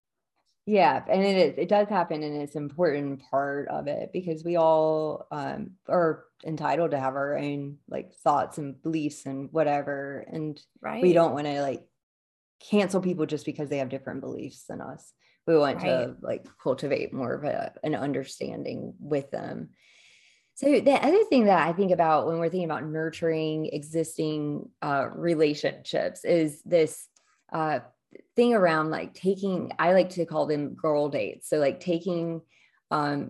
Yeah. And it does happen. And it's an important part of it, because we all are entitled to have our own like thoughts and beliefs and whatever. And we don't want to like cancel people just because they have different beliefs than us. We want to like cultivate more of an understanding with them. So the other thing that I think about when we're thinking about nurturing existing relationships is this thing around like I like to call them girl dates. So like taking a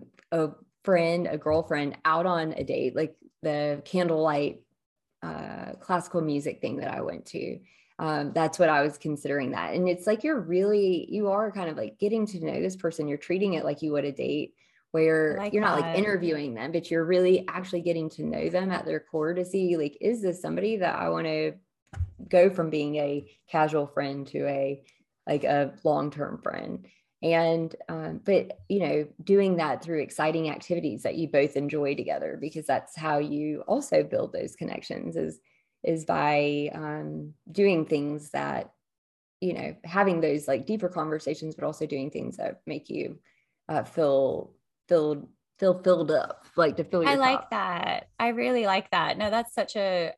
girlfriend out on a date, like the candlelight classical music thing that I went to. That's what I was considering that. And it's like, you are kind of like getting to know this person. You're treating it like you would a date, where you're not like interviewing them, but you're really actually getting to know them at their core to see like, is this somebody that I want to go from being a casual friend to a long-term friend? And but doing that through exciting activities that you both enjoy together, because that's how you also build those connections, is by doing things that having those like deeper conversations, but also doing things that make you feel filled up, like to fill your cup. I like cup. that. I really like that. No, that's such a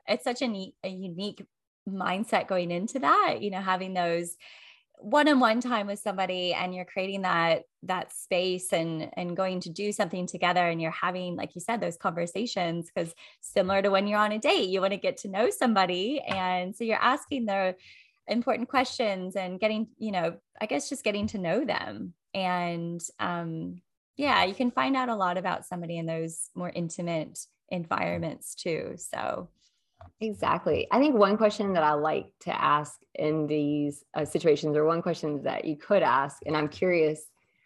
unique mindset going into that, having those one-on-one time with somebody, and you're creating that space and going to do something together, and you're having, like you said, those conversations, because similar to when you're on a date, you want to get to know somebody, and so you're asking the important questions and getting, I guess just getting to know them. And you can find out a lot about somebody in those more intimate environments too. So exactly. I think one question that I like to ask in these situations, or one question that you could ask, and I'm curious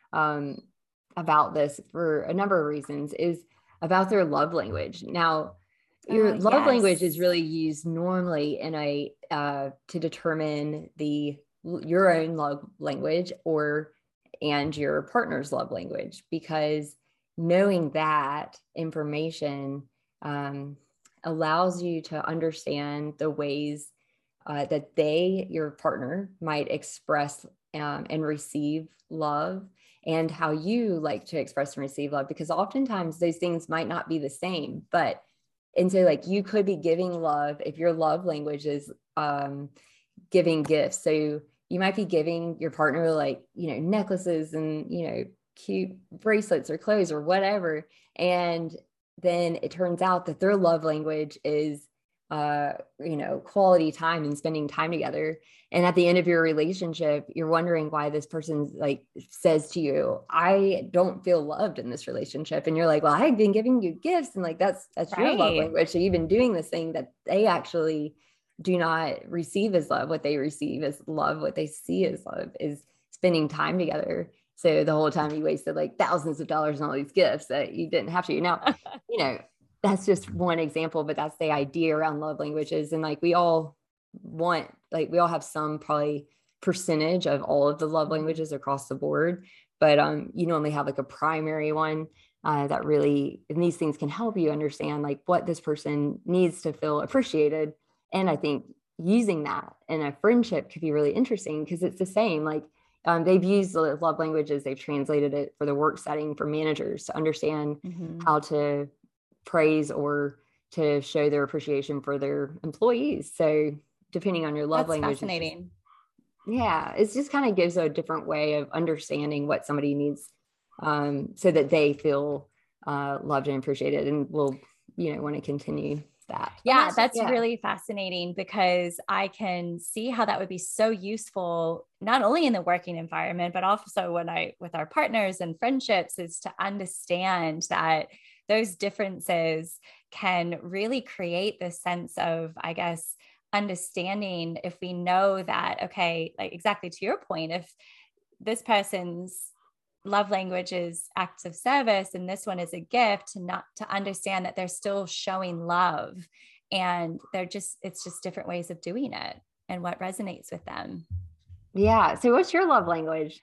about this for a number of reasons, is about their love language. Now, your love language is really used normally in to determine your own love language and your partner's love language, because knowing that information allows you to understand the ways that your partner might express and receive love, and how you like to express and receive love, because oftentimes those things might not be the same. And so like you could be giving love if your love language is giving gifts. So you might be giving your partner like, necklaces and, cute bracelets or clothes or whatever. And then it turns out that their love language is, quality time and spending time together. And at the end of your relationship, you're wondering why this person like says to you, I don't feel loved in this relationship. And you're like, well, I've been giving you gifts. And like, that's your love language. So you've been doing this thing that they actually do not receive as love. What they receive as love, what they see as love, is spending time together. So the whole time you wasted like thousands of dollars on all these gifts that you didn't have to. Now, that's just one example, but that's the idea around love languages. And like, we all have some probably percentage of all of the love languages across the board, but you normally have like a primary one that really, and these things can help you understand like what this person needs to feel appreciated. And I think using that in a friendship could be really interesting, because it's the same, like they've used the love languages, they've translated it for the work setting for managers to understand how to praise or to show their appreciation for their employees. So depending on your love That's language, fascinating. It just kind of gives a different way of understanding what somebody needs, so that they feel loved and appreciated, and will, want to continue that. Yeah, that's really fascinating, because I can see how that would be so useful, not only in the working environment, but also with our partners and friendships, is to understand that those differences can really create this sense of, I guess, understanding. If we know that, okay, like exactly to your point, if this person's love language is acts of service and this one is a gift, not to understand that they're still showing love, and it's just different ways of doing it and what resonates with them. Yeah. So what's your love language?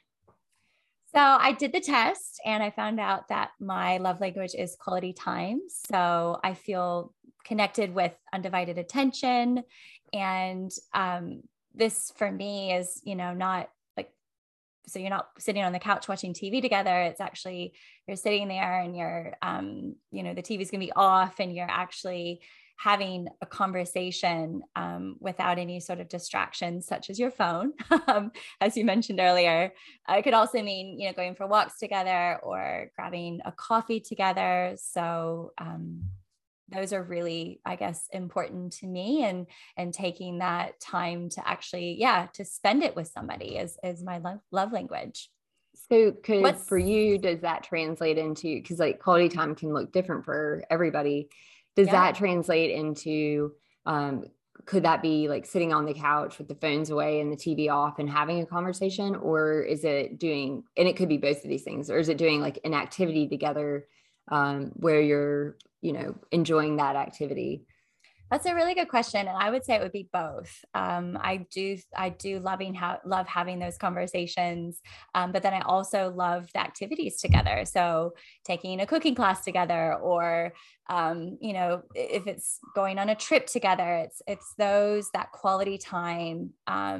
So I did the test and I found out that my love language is quality time. So I feel connected with undivided attention. And this for me is, not like, so you're not sitting on the couch watching TV together. It's actually, you're sitting there and you're, the TV's going to be off and you're actually having a conversation without any sort of distractions, such as your phone, as you mentioned earlier. It could also mean, going for walks together or grabbing a coffee together. So those are really, I guess, important to me, and taking that time to actually, to spend it with somebody is my love language. So for you, does that translate into, because like quality time can look different for everybody. Does that translate into, could that be like sitting on the couch with the phones away and the TV off and having a conversation? Or is it doing, and it could be both of these things, or is it doing like an activity together where you're, enjoying that activity? That's a really good question. And I would say it would be both. I do love having those conversations. But then I also love the activities together. So taking a cooking class together, or, if it's going on a trip together, it's that quality time,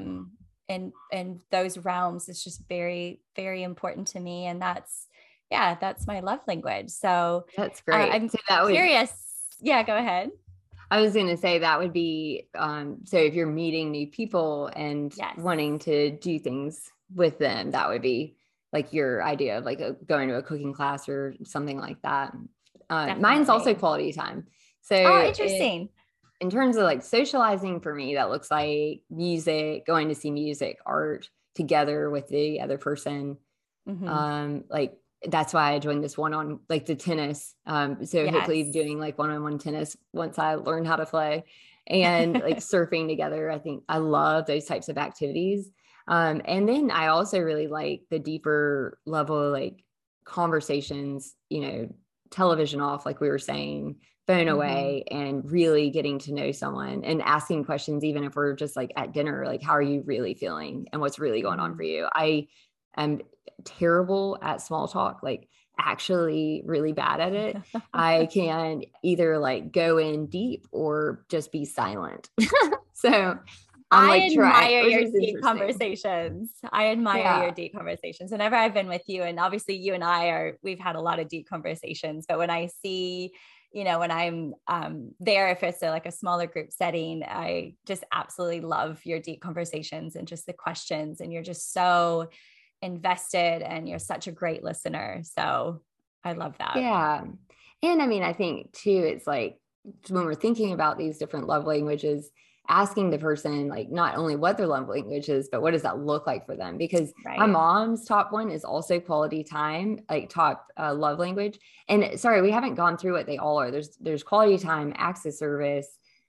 in those realms is just very, very important to me. And that's my love language. So that's great. I'm curious. Yeah, go ahead. I was going to say that would be, so if you're meeting new people and wanting to do things with them, that would be like your idea of like going to a cooking class or something like that. Mine's also quality time. So interesting. In terms of like socializing, for me, that looks like music, going to see music, art together with the other person. Mm-hmm. Like, that's why I joined this one on like the tennis. Hopefully doing like one-on-one tennis once I learn how to play, and like surfing together. I think I love those types of activities. And then I also really like the deeper level, like conversations, television off, like we were saying, phone away, and really getting to know someone and asking questions, even if we're just like at dinner, like, how are you really feeling and what's really going on for you? I am terrible at small talk, like actually really bad at it. I can either like go in deep or just be silent. So I admire your deep conversations. Your deep conversations. Whenever I've been with you, and obviously you and we've had a lot of deep conversations, but when I see, when I'm there, if it's like a smaller group setting, I just absolutely love your deep conversations and just the questions, and you're just so invested and you're such a great listener. So I love that. Yeah. And I mean, I think too, it's like when we're thinking about these different love languages, asking the person like not only what their love language is, but what does that look like for them? Because my mom's top one is also quality time, like top love language. And sorry, we haven't gone through what they all are. There's quality time, acts of service,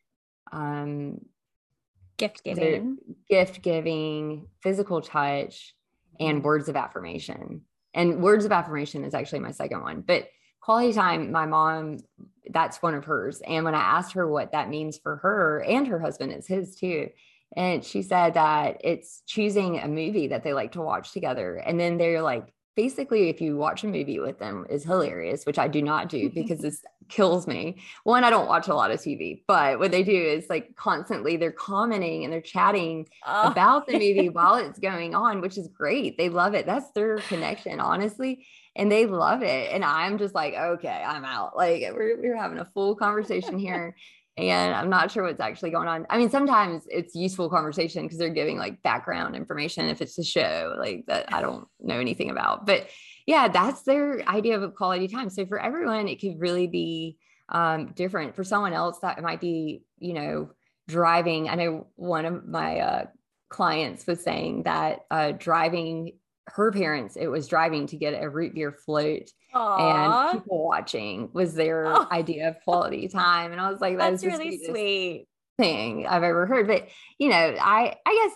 gift giving, physical touch, and words of affirmation. And words of affirmation is actually my second one, but quality time, my mom, that's one of hers. And when I asked her what that means for her, and her husband, it's his too. And she said that it's choosing a movie that they like to watch together. And then they're like, basically, if you watch a movie with them, is hilarious, which I do not do because it's kills me. One, I don't watch a lot of TV, but what they do is like constantly they're commenting and they're chatting about the movie while it's going on, which is great. They love it. That's their connection, honestly. And they love it. And I'm just like, okay, I'm out. Like we're having a full conversation here. And I'm not sure what's actually going on. I mean, sometimes it's useful conversation because they're giving like background information if it's a show like that I don't know anything about. But yeah, that's their idea of a quality time. So for everyone, it could really be different. For someone else, that might be, driving. I know one of my clients was saying that driving her parents, it was driving to get a root beer float. Aww. And people watching was their idea of quality time. And I was like, that's really sweet thing I've ever heard. But, I guess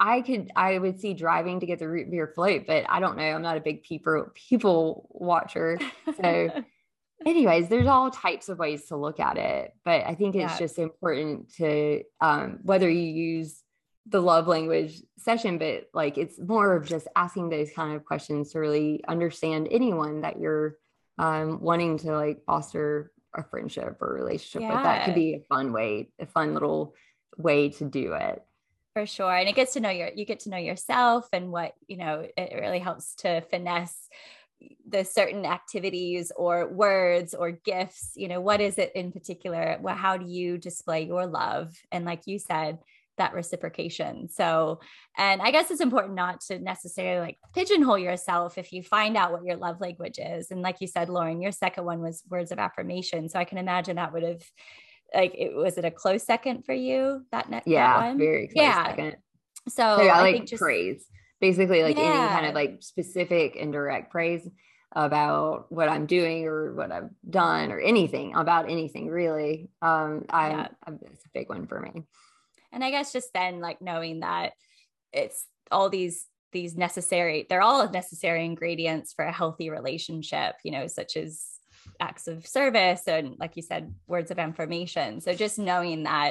I would see driving to get the root beer float, but I don't know. I'm not a big people watcher. So anyways, there's all types of ways to look at it, but I think it's just important to, whether you use the love language session, but like, it's more of just asking those kind of questions to really understand anyone that you're wanting to like foster a friendship or relationship with. That could be a fun little way to do it. For sure. And it gets to know you get to know yourself and what, it really helps to finesse the certain activities or words or gifts, what is it in particular? How do you display your love? And like you said, that reciprocation. So, and I guess it's important not to necessarily like pigeonhole yourself if you find out what your love language is. And like you said, Lauren, your second one was words of affirmation. So I can imagine that would have was it a close second for you? That one? Very close second. So I think just praise, basically like any kind of like specific and direct praise about what I'm doing or what I've done or anything about anything really. It's a big one for me. And I guess just then like knowing that it's all these necessary, they're all necessary ingredients for a healthy relationship, such as acts of service and like you said, words of affirmation. So just knowing that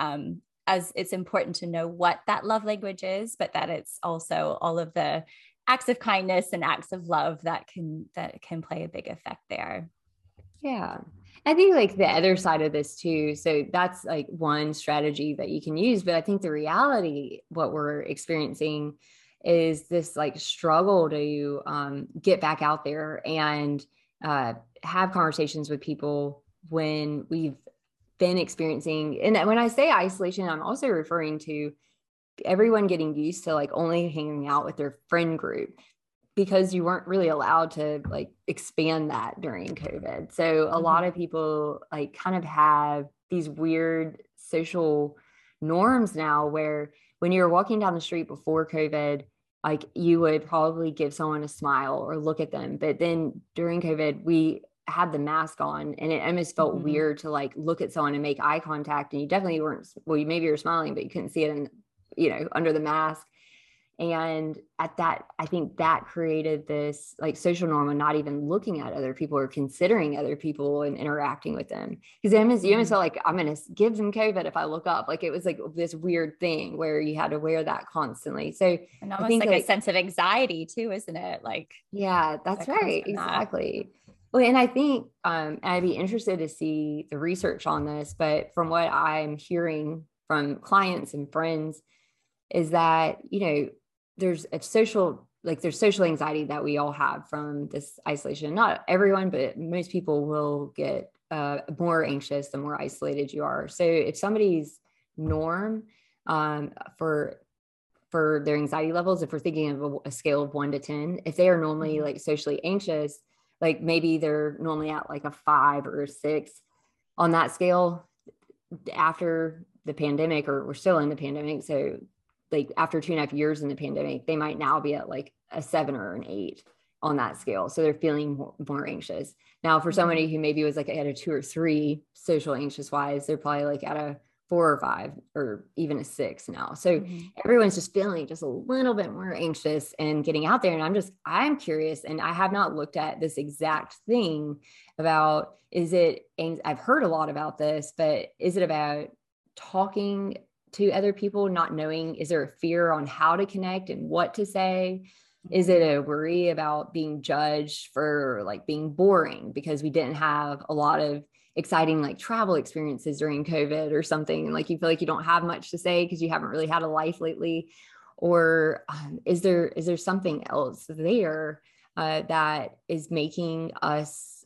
as it's important to know what that love language is, but that it's also all of the acts of kindness and acts of love that can play a big effect there. Yeah. I think like the other side of this too. So that's like one strategy that you can use, but I think the reality, what we're experiencing is this like struggle to get back out there and have conversations with people when we've been experiencing, and when I say isolation, I'm also referring to everyone getting used to like only hanging out with their friend group because you weren't really allowed to like expand that during COVID. So a lot of people like kind of have these weird social norms now where when you're walking down the street before COVID, like you would probably give someone a smile or look at them. But then during COVID, we had the mask on and it almost felt weird to like look at someone and make eye contact. And you definitely weren't, well, maybe you were smiling, but you couldn't see it under the mask. And at that, I think that created this like social norm of not even looking at other people or considering other people and interacting with them. Because you almost felt like I'm going to give them COVID if I look up. Like it was like this weird thing where you had to wear that constantly. So and almost like a sense of anxiety too, isn't it? Like, yeah, that's right. Exactly. Well, and I think I'd be interested to see the research on this, but from what I'm hearing from clients and friends is that, there's social anxiety that we all have from this isolation. Not everyone, but most people will get more anxious the more isolated you are. So if somebody's norm for their anxiety levels, if we're thinking of a scale of 1 to 10, if they are normally like socially anxious, like maybe they're normally at like a 5 or a 6 on that scale after the pandemic, or we're still in the pandemic. So like after 2.5 years in the pandemic, they might now be at like a 7 or an 8 on that scale. So they're feeling more anxious. Now for somebody who maybe was like at a 2 or 3 social anxious wise, they're probably like at a 4 or 5 or even a 6 now. So everyone's just feeling just a little bit more anxious and getting out there. And I'm curious, and I have not looked at this exact thing about, I've heard a lot about this, but is it about talking to other people, not knowing, is there a fear on how to connect and what to say? Is it a worry about being judged for like being boring because we didn't have a lot of exciting like travel experiences during COVID or something, and like you feel like you don't have much to say because you haven't really had a life lately? Or is there something else there that is making us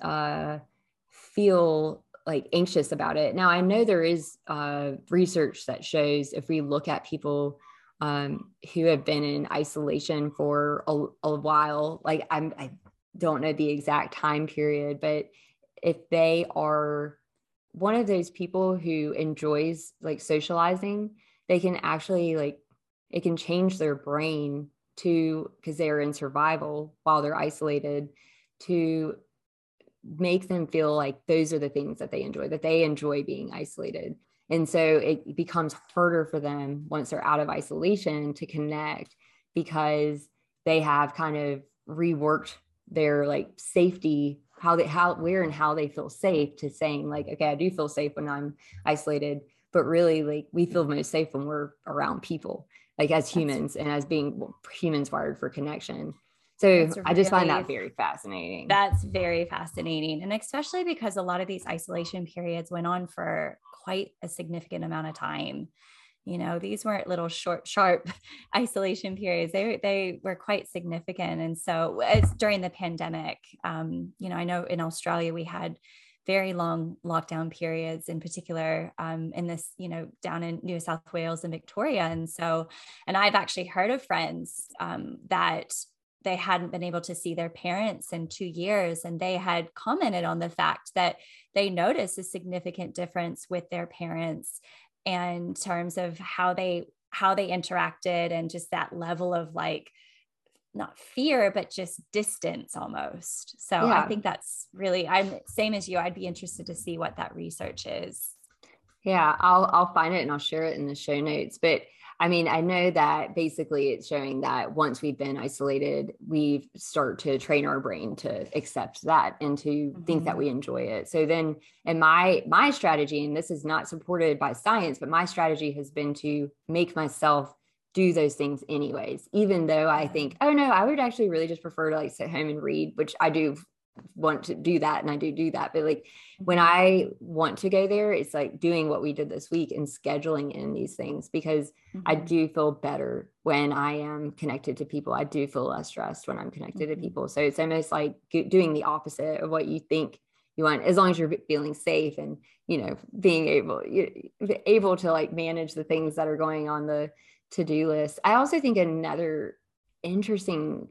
feel like anxious about it? Now, I know there is research that shows if we look at people who have been in isolation for a while, like I don't know the exact time period, but if they are one of those people who enjoys like socializing, they can actually like, it can change their brain to, because they're in survival while they're isolated, to make them feel like those are the things that they enjoy being isolated. And so it becomes harder for them once they're out of isolation to connect, because they have kind of reworked their like safety, where and how they feel safe, to saying like, okay, I do feel safe when I'm isolated, but really like we feel most safe when we're around people, like as humans and as being humans wired for connection. So I just find that very fascinating. That's very fascinating. And especially because a lot of these isolation periods went on for quite a significant amount of time. You know, these weren't little short, sharp isolation periods. They were quite significant. And so it's during the pandemic, you know, I know in Australia, we had very long lockdown periods, in particular in this, you know, down in New South Wales and Victoria. And so, and I've actually heard of friends that they hadn't been able to see their parents in 2 years. And they had commented on the fact that they noticed a significant difference with their parents in terms of how they interacted, and just that level of like, not fear, but just distance almost. So yeah. I think that's really, I'm same as you. I'd be interested to see what that research is. Yeah, I'll find it and I'll share it in the show notes. But I mean, I know that basically it's showing that once we've been isolated, we start to train our brain to accept that and to think that we enjoy it. So then, and my strategy, and this is not supported by science, but my strategy has been to make myself do those things anyways, even though I think, oh no, I would actually really just prefer to like sit home and read, which I do want to do that. And I do that. But like when I want to go there, it's like doing what we did this week and scheduling in these things, because I do feel better when I am connected to people. I do feel less stressed when I'm connected to people. So it's almost like doing the opposite of what you think you want, as long as you're feeling safe and, you know, being able to like manage the things that are going on the to-do list. I also think another interesting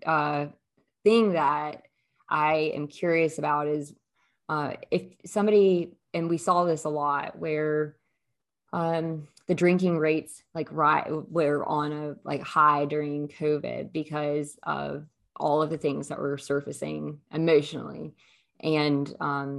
thing that I am curious about is if somebody, and we saw this a lot, where the drinking rates were on a like high during COVID because of all of the things that were surfacing emotionally, and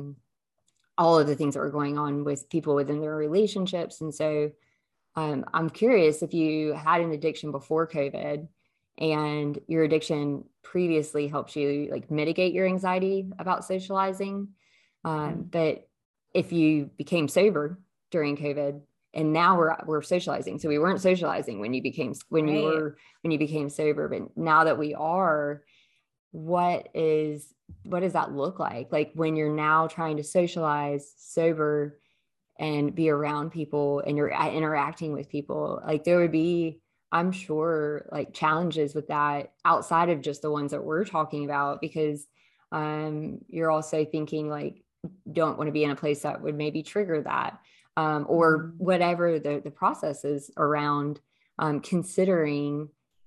all of the things that were going on with people within their relationships. And so I'm curious if you had an addiction before COVID and your addiction previously helped you like mitigate your anxiety about socializing. But if you became sober during COVID and now we're socializing, so we weren't socializing when you became sober, but now that we are, what does that look like? Like when you're now trying to socialize sober and be around people and you're interacting with people, like there would be, I'm sure, like challenges with that outside of just the ones that we're talking about, because you're also thinking like, don't want to be in a place that would maybe trigger that, or whatever the process is around considering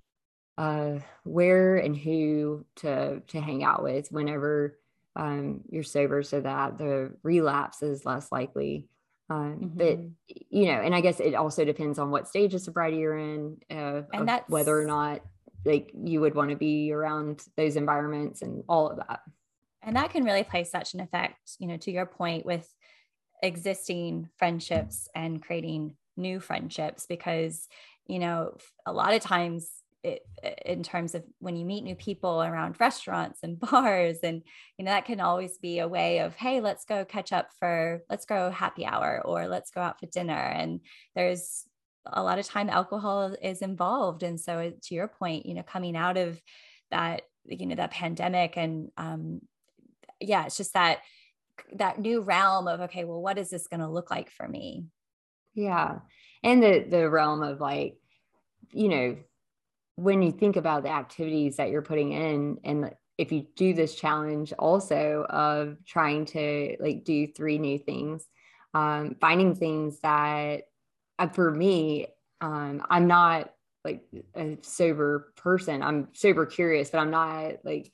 where and who to hang out with whenever you're sober, so that the relapse is less likely. But, you know, and I guess it also depends on what stage of sobriety you're in, and that's whether or not like you would want to be around those environments and all of that. And that can really play such an effect, you know, to your point, with existing friendships and creating new friendships, because, you know, a lot of times in terms of when you meet new people around restaurants and bars, and, you know, that can always be a way of, hey, let's go happy hour, or let's go out for dinner. And there's a lot of time alcohol is involved. And so to your point, you know, coming out of that, you know, that pandemic, and it's just that that new realm of, okay, well, what is this going to look like for me? Yeah. And the realm of like, you know, when you think about the activities that you're putting in, and if you do this challenge also of trying to like do 3 new things, finding things that for me, I'm not like a sober person. I'm sober curious, but I'm not like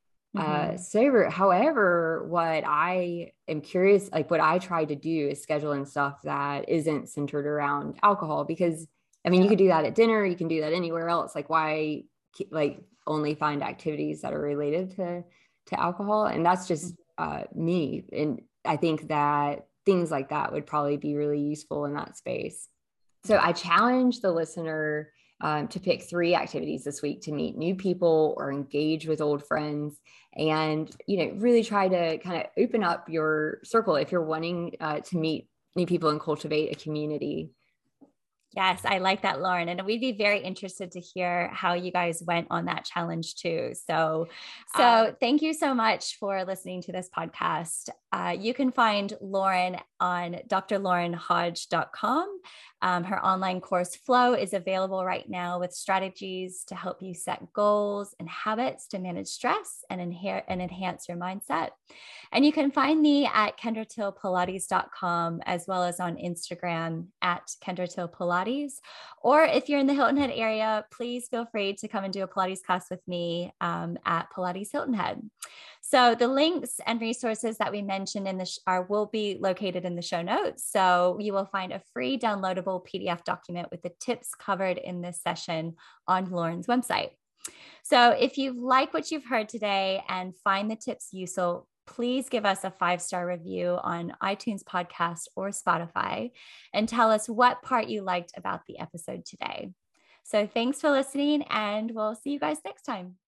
sober. However, what I am curious, like what I try to do is scheduling stuff that isn't centered around alcohol, because I mean, you could do that at dinner, you can do that anywhere else. Like why like only find activities that are related to alcohol? And that's just me. And I think that things like that would probably be really useful in that space. So I challenge the listener to pick 3 activities this week to meet new people or engage with old friends, and, you know, really try to kind of open up your circle if you're wanting to meet new people and cultivate a community. Yes, I like that, Lauren. And we'd be very interested to hear how you guys went on that challenge too. So thank you so much for listening to this podcast. You can find Lauren on drlaurenhodge.com. Her online course Flow is available right now with strategies to help you set goals and habits to manage stress and enhance your mindset. And you can find me at kendratillpilates.com, as well as on Instagram at kendratillpilates. Or if you're in the Hilton Head area, please feel free to come and do a Pilates class with me at Pilates Hilton Head. So the links and resources that we mentioned in will be located in the show notes. So you will find a free downloadable PDF document with the tips covered in this session on Lauren's website. So if you like what you've heard today and find the tips useful, please give us a 5-star review on iTunes podcast or Spotify and tell us what part you liked about the episode today. So thanks for listening, and we'll see you guys next time.